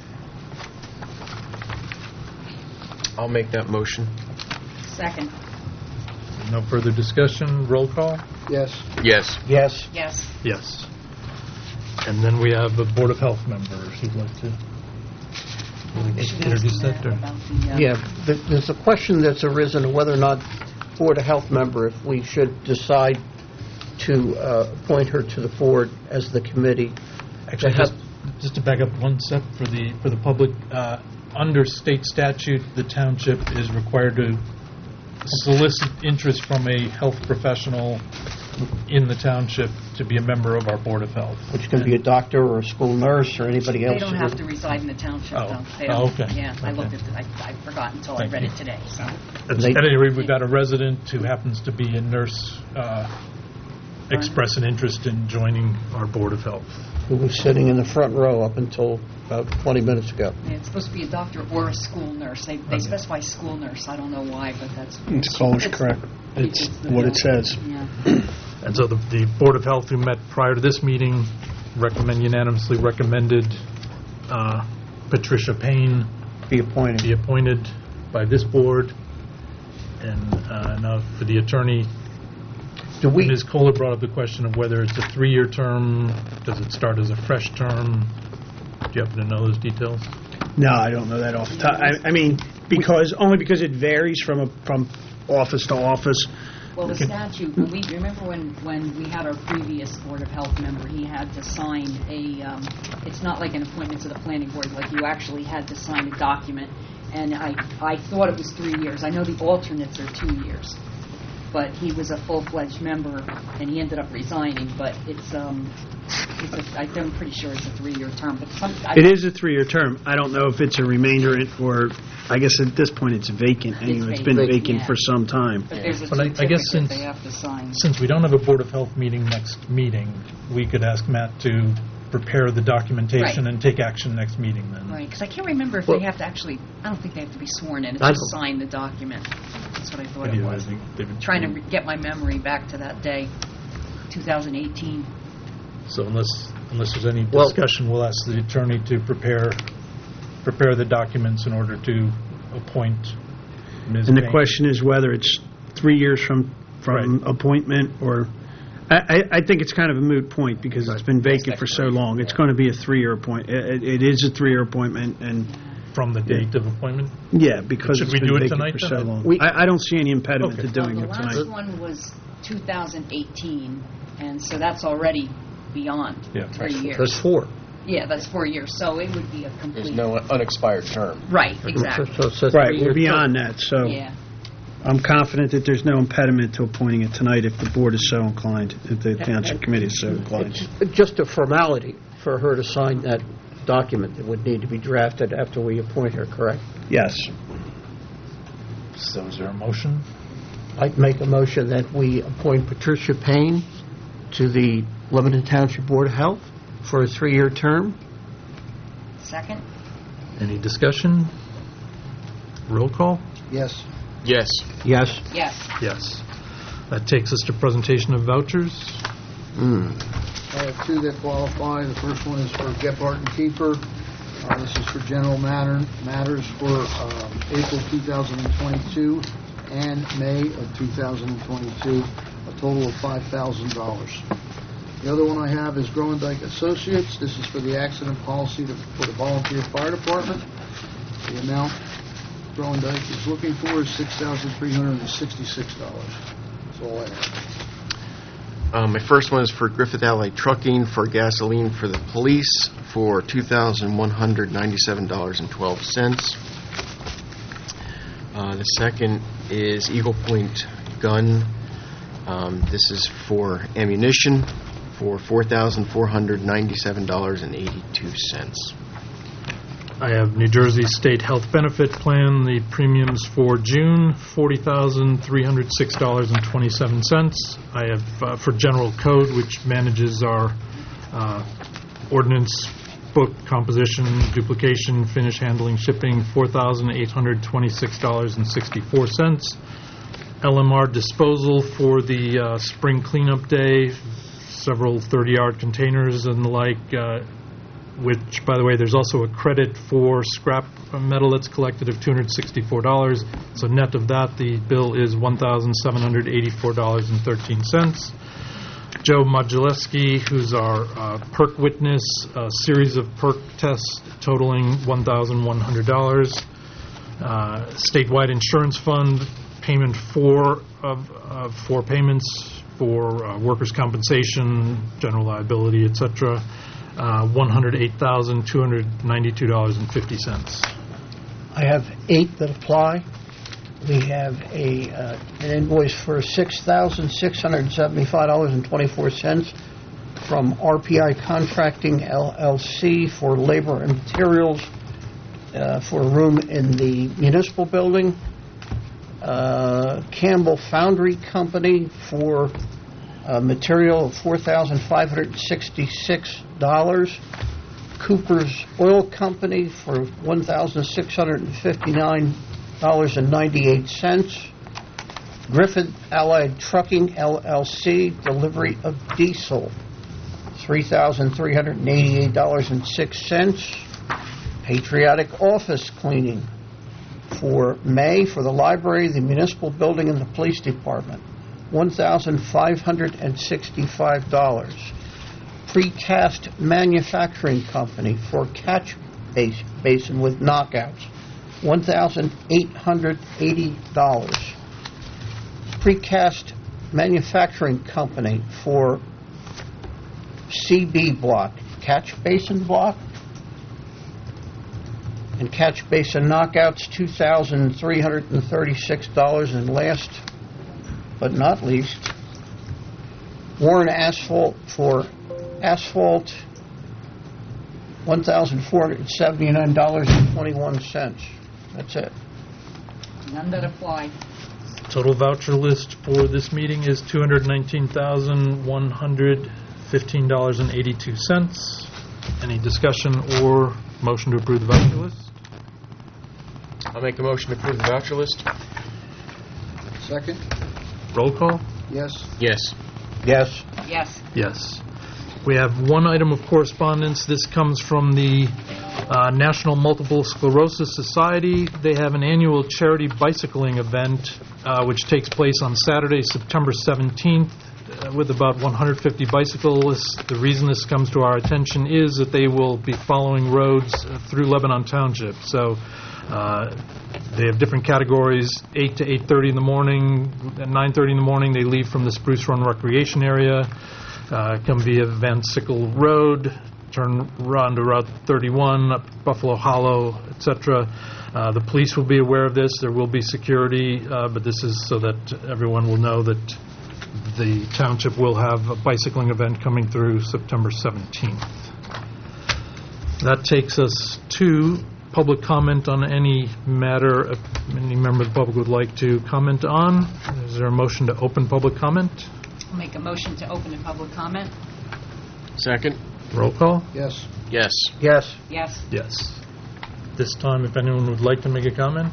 I'll make that motion. Second. No further discussion. Roll call? Yes. Yes. Yes. Yes. Yes. And then we have a Board of Health member, if you'd like to introduce that. Or? Yeah, there's a question that's arisen of whether or not Board of Health member, if we should decide to appoint her to the board as the committee. Actually, just to back up one step for the public, under state statute, the township is required to solicit interest from a health professional in the township to be a member of our Board of Health. Which can be a doctor or a school nurse or anybody else. They don't have to reside in the township, though. They Oh, don't. okay. Yeah, I Okay. looked at it. I forgot until I read it today, so. At any rate, we've got a resident who happens to be a nurse express an interest in joining our Board of Health. Who was sitting in the front row up until about 20 minutes ago. Yeah, it's supposed to be a doctor or a school nurse. They specify school nurse. I don't know why, but that's... It's college correct. It's what it says. Yeah. And so the Board of Health, who met prior to this meeting, unanimously recommended Patricia Payne be appointed by this board. And now for the attorney, Ms. Kohler brought up the question of whether it's a 3-year term. Does it start as a fresh term? Do you happen to know those details? No, I don't know that off the top. I mean, because it varies from office to office. Well, the statute, remember when we had our previous Board of Health member, he had to sign it's not like an appointment to the planning board, like you actually had to sign a document, and I thought it was 3 years. I know the alternates are 2 years, but he was a full-fledged member, and he ended up resigning, but I'm pretty sure it's a 3-year term. But It is a 3-year term. I don't know if it's a remainder or... I guess at this point it's vacant anyway. It's been vacant for some time. But there's a But I guess certificate they have to sign. since we don't have a Board of Health meeting next meeting, we could ask Matt to prepare the documentation Right. and take action next meeting then. Right, because I can't remember if they have to actually, I don't think they have to be sworn in. It's just sign the document. That's what I thought it was. Trying to get my memory back to that day, 2018. So unless there's any discussion, we'll ask the attorney to prepare the documents in order to appoint Ms. And the Payne. question is whether it's 3 years from appointment or... I think it's kind of a moot point because it's been vacant for so long. It's going to be a 3-year appointment. It is a 3-year appointment, and from the date of appointment. Yeah, because Should it's we been do it vacant tonight for so then? long. I don't see any impediment to doing The it tonight. last one was 2018, and so that's already beyond 3 years. That's 4. Yeah, that's 4 years, so it would be a complete... There's no unexpired term. Right, exactly. Right, we're beyond that, so Yeah. I'm confident that there's no impediment to appointing it tonight if the board is so inclined, if the township committee is so inclined. It's just a formality for her to sign that document that would need to be drafted after we appoint her, correct? Yes. So is there a motion? I'd make a motion that we appoint Patricia Payne to the Lebanon Township Board of Health for a 3-year term. Second? Any discussion? Roll call? Yes. Yes. Yes. Yes. Yes. That takes us to presentation of vouchers. I have two that qualify. The first one is for Gephardt and Kiefer. This is for general matters for April 2022 and May of 2022, a total of $5,000. The other one I have is Groendyke Associates. This is for the accident policy for the volunteer fire department. The amount Groendyke is looking for is $6,366. That's all I have. My first one is for Griffith Allied Trucking for gasoline for the police for $2,197.12. The second is Eagle Point Gun. This is for ammunition for $4,497.82. I have New Jersey State Health Benefit Plan. The premiums for June, $40,306.27. I have for General Code, which manages our ordinance book composition, duplication, finish handling, shipping, $4,826.64. LMR disposal for the spring cleanup day, several 30-yard containers and the like, which, by the way, there's also a credit for scrap metal that's collected of $264. So net of that, the bill is $1,784.13. Joe Modulewski, who's our PERC witness, a series of PERC tests totaling $1,100. Statewide Insurance Fund, payment four payments for workers' compensation, general liability, etc., $108,292.50. I have 8 that apply. We have an invoice for $6,675.24 from RPI Contracting LLC for labor and materials for a room in the municipal building. Campbell Foundry Company for material of $4,566. Cooper's Oil Company for $1,659.98. Griffith Allied Trucking LLC, delivery of diesel, $3,388.06. Patriotic Office Cleaning for May for the library, the municipal building, and the police department, $1,565. Precast Manufacturing Company for catch basin with knockouts, $1,880. Precast Manufacturing Company for CB block, catch basin block, and catch basin knockouts, $2,336. And last but not least, Warren Asphalt for asphalt, $1,479.21. That's it. None that apply. Total voucher list for this meeting is $219,115.82. Any discussion or motion to approve the voucher list? I'll make a motion to approve the voucher list. Second? Roll call? Yes. Yes. Yes. Yes. Yes. We have one item of correspondence. This comes from the National Multiple Sclerosis Society. They have an annual charity bicycling event which takes place on Saturday, September 17th, with about 150 bicyclists. The reason this comes to our attention is that they will be following roads through Lebanon Township. So they have different categories, 8 to 8:30 in the morning. At 9:30 in the morning, they leave from the Spruce Run Recreation Area, come via Van Sickle Road, turn around to Route 31, up Buffalo Hollow, etc. The police will be aware of this. There will be security, but this is so that everyone will know that the township will have a bicycling event coming through September 17th. That takes us to public comment on any matter any member of the public would like to comment on. Is there a motion to open public comment? I'll make a motion to open to public comment. Second. Roll call? Yes. Yes. Yes. Yes. Yes. This time, if anyone would like to make a comment.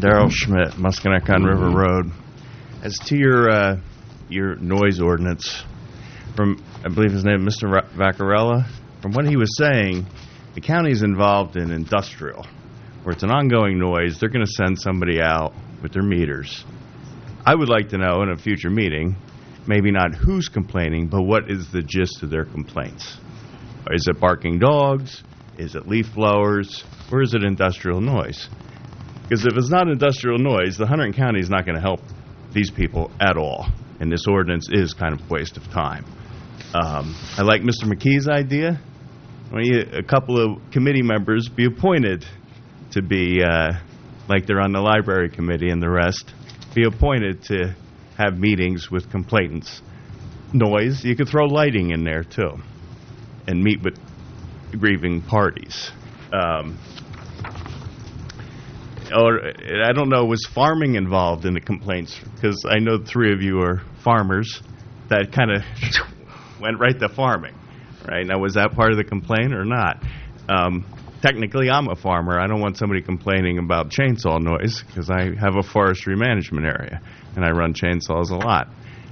Daryl Schmidt, Muscanac on River Road. As to your noise ordinance, from, I believe his name is Mr. Vaccarella, from what he was saying, the county's involved in industrial, where it's an ongoing noise. They're going to send somebody out with their meters. I would like to know in a future meeting, maybe not who's complaining, but what is the gist of their complaints. Is it barking dogs? Is it leaf blowers? Or is it industrial noise? Because if it's not industrial noise, the Hunterdon County is not going to help these people at all. And this ordinance is kind of a waste of time. I like Mr. McKee's idea. A couple of committee members be appointed to be, like they're on the library committee and the rest, be appointed to have meetings with complainants. Noise, you could throw lighting in there too, and meet with grieving parties. Or I don't know, was farming involved in the complaints? Because I know the three of you are farmers. That kind of went right to farming, right? Now, was that part of the complaint or not? Technically, I'm a farmer. I don't want somebody complaining about chainsaw noise because I have a forestry management area, and I run chainsaws a lot.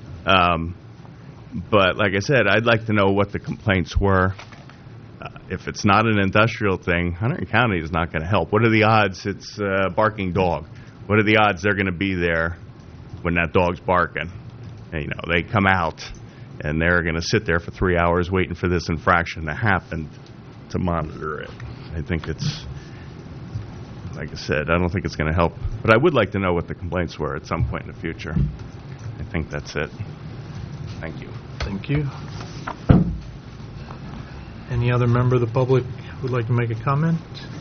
But like I said, I'd like to know what the complaints were. If it's not an industrial thing, Hunterdon County is not going to help. What are the odds it's a barking dog? What are the odds they're going to be there when that dog's barking? And, you know, they come out, and they're going to sit there for 3 hours waiting for this infraction to happen to monitor it. I think it's, like I said, I don't think it's going to help. But I would like to know what the complaints were at some point in the future. I think that's it. Thank you. Thank you. Any other member of the public who would like to make a comment?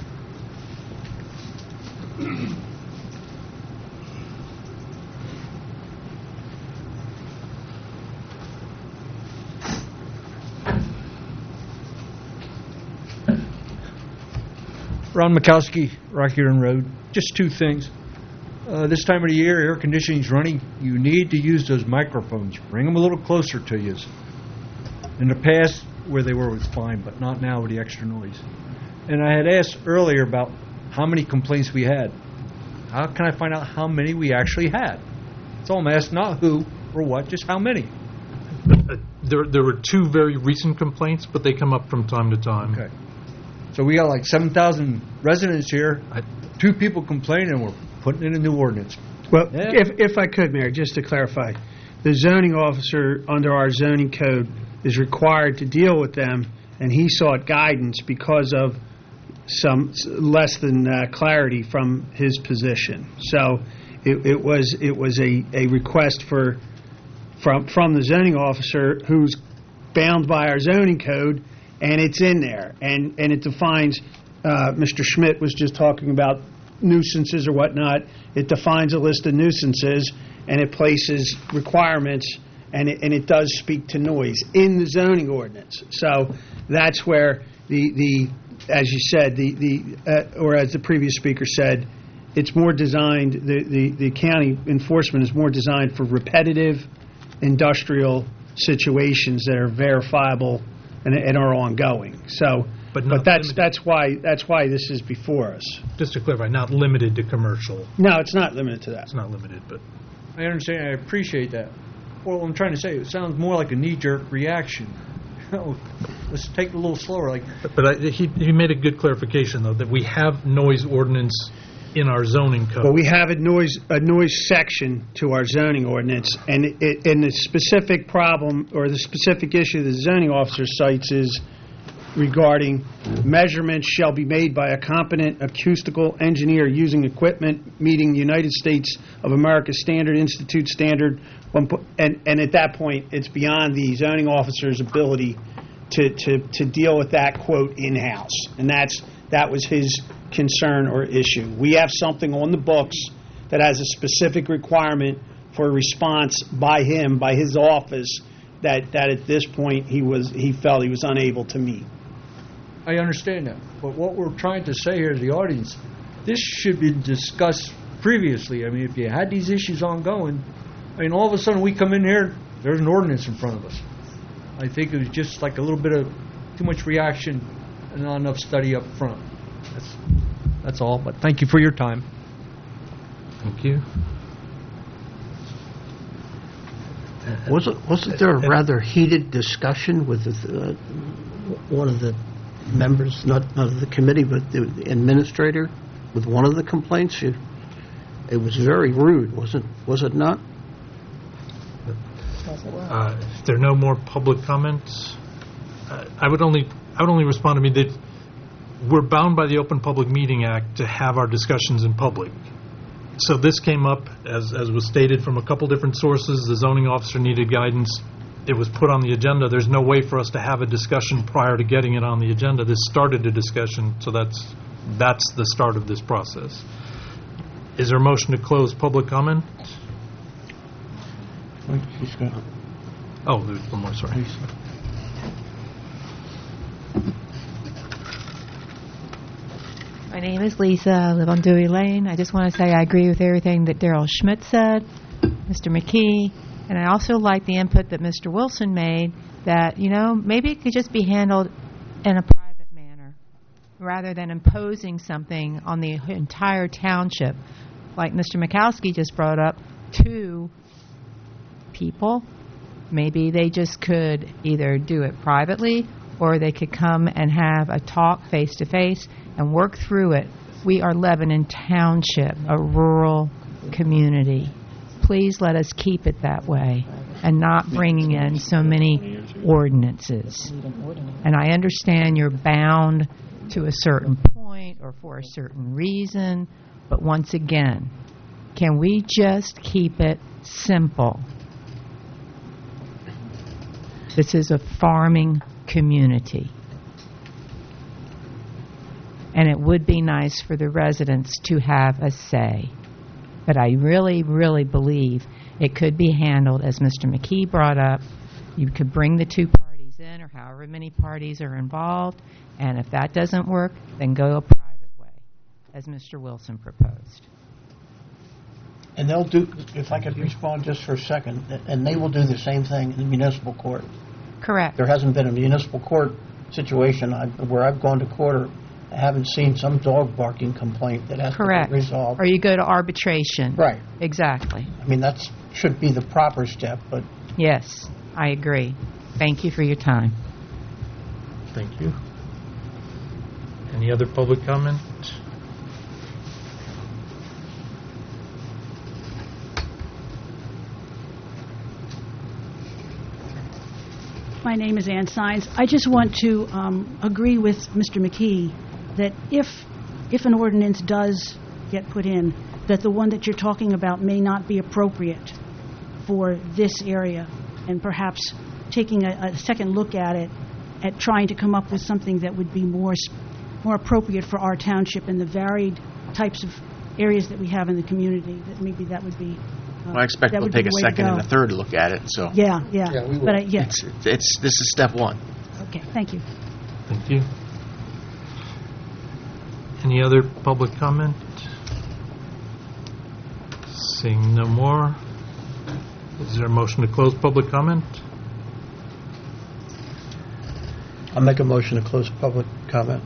Ron Mikowski, Rocky Run Road. Just two things. This time of the year, air conditioning's running. You need to use those microphones. Bring them a little closer to you. In the past, where they were was fine, but not now with the extra noise. And I had asked earlier about how many complaints we had. How can I find out how many we actually had? That's all I'm asking, not who or what, just how many. There were two very recent complaints, but they come up from time to time. Okay. So we got like 7,000 residents here. 2 people complain, and we're putting in a new ordinance. Well, if I could, Mayor, just to clarify, the zoning officer under our zoning code is required to deal with them, and he sought guidance because of some less than clarity from his position. So it was a request from the zoning officer who's bound by our zoning code, and it's in there, and it defines. Mr. Schmidt was just talking about nuisances or whatnot. It defines a list of nuisances, and it places requirements. And it does speak to noise in the zoning ordinance. So that's where as you said, or as the previous speaker said, it's more designed. The county enforcement is more designed for repetitive industrial situations that are verifiable and are ongoing. So, but that's why this is before us. Just to clarify, not limited to commercial. No, it's not limited to that. It's not limited, but I understand. I appreciate that. Well, I'm trying to say, it sounds more like a knee-jerk reaction. Let's take it a little slower. But he made a good clarification, though, that we have noise ordinance in our zoning code. Well, we have a noise section to our zoning ordinance, and the specific problem or the specific issue the zoning officer cites is regarding measurements shall be made by a competent acoustical engineer using equipment meeting United States of America Standard Institute standard. And at that point, it's beyond the zoning officer's ability to deal with that quote in-house, and that was his concern or issue. We have something on the books that has a specific requirement for a response by his office that at this point he felt he was unable to meet. I understand that, but what we're trying to say here to the audience, this should be discussed previously. I mean, if you had these issues ongoing, I mean, all of a sudden we come in here, there's an ordinance in front of us. I think it was just like a little bit of too much reaction and not enough study up front. That's all, but thank you for your time. Thank you. Wasn't there a rather heated discussion with one of the members, not of the committee, but the administrator, with one of the complaints? It was very rude, was it not? If there are no more public comments, I would only respond to me that we're bound by the Open Public Meeting Act to have our discussions in public. So this came up, as was stated, from a couple different sources. The zoning officer needed guidance. It was put on the agenda. There's no way for us to have a discussion prior to getting it on the agenda. This started a discussion, so that's the start of this process. Is there a motion to close public comment? Oh, there's one more, sorry. My name is Lisa. I live on Dewey Lane. I just want to say I agree with everything that Daryl Schmidt said, Mr. McKee, and I also like the input that Mr. Wilson made that, maybe it could just be handled in a private manner rather than imposing something on the entire township. Like Mr. Mikowski just brought up, 2 people, maybe they just could either do it privately or they could come and have a talk face-to-face and work through it. We are Lebanon Township, a rural community. Please let us keep it that way and not bringing in so many ordinances. And I understand you're bound to a certain point or for a certain reason, but once again, can we just keep it simple? This is a farming community. And it would be nice for the residents to have a say. But I really, really believe it could be handled, as Mr. McKee brought up. You could bring the 2 parties in, or however many parties are involved, and if that doesn't work, then go a private way, as Mr. Wilson proposed. And they'll do, if I could respond just for a second, and they will do the same thing in the municipal court. Correct. There hasn't been a municipal court situation where I've gone to court or I haven't seen some dog barking complaint that has Correct. to be resolved. Or you go to arbitration. Right. Exactly. I mean, that should be the proper step, but... Yes, I agree. Thank you for your time. Thank you. Any other public comment? My name is Ann Sines. I just want to agree with Mr. McKee that if an ordinance does get put in, that the one that you're talking about may not be appropriate for this area, and perhaps taking a second look at it, at trying to come up with something that would be more appropriate for our township and the varied types of areas that we have in the community. That maybe that would be. I expect we'll take a second and a third look at it. So Yeah, we will. But this is step 1. Okay, thank you. Thank you. Any other public comment? Seeing no more, is there a motion to close public comment? I'll make a motion to close public comment.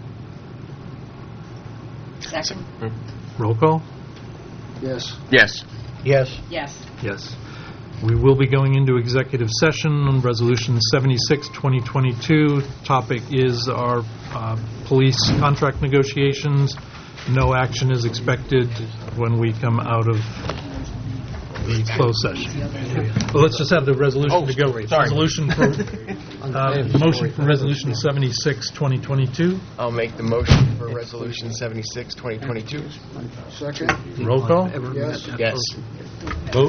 Second. Roll call? Yes. Yes. Yes. Yes. Yes. We will be going into executive session on Resolution 76, 2022. Topic is our police contract negotiations. No action is expected when we come out of the closed session. Well, let's just have the resolution to go. Sorry. Resolution for motion for Resolution 76, 2022. I'll make the motion for Resolution 76, 2022. Second. Roll call. Yes. Yes. Vote.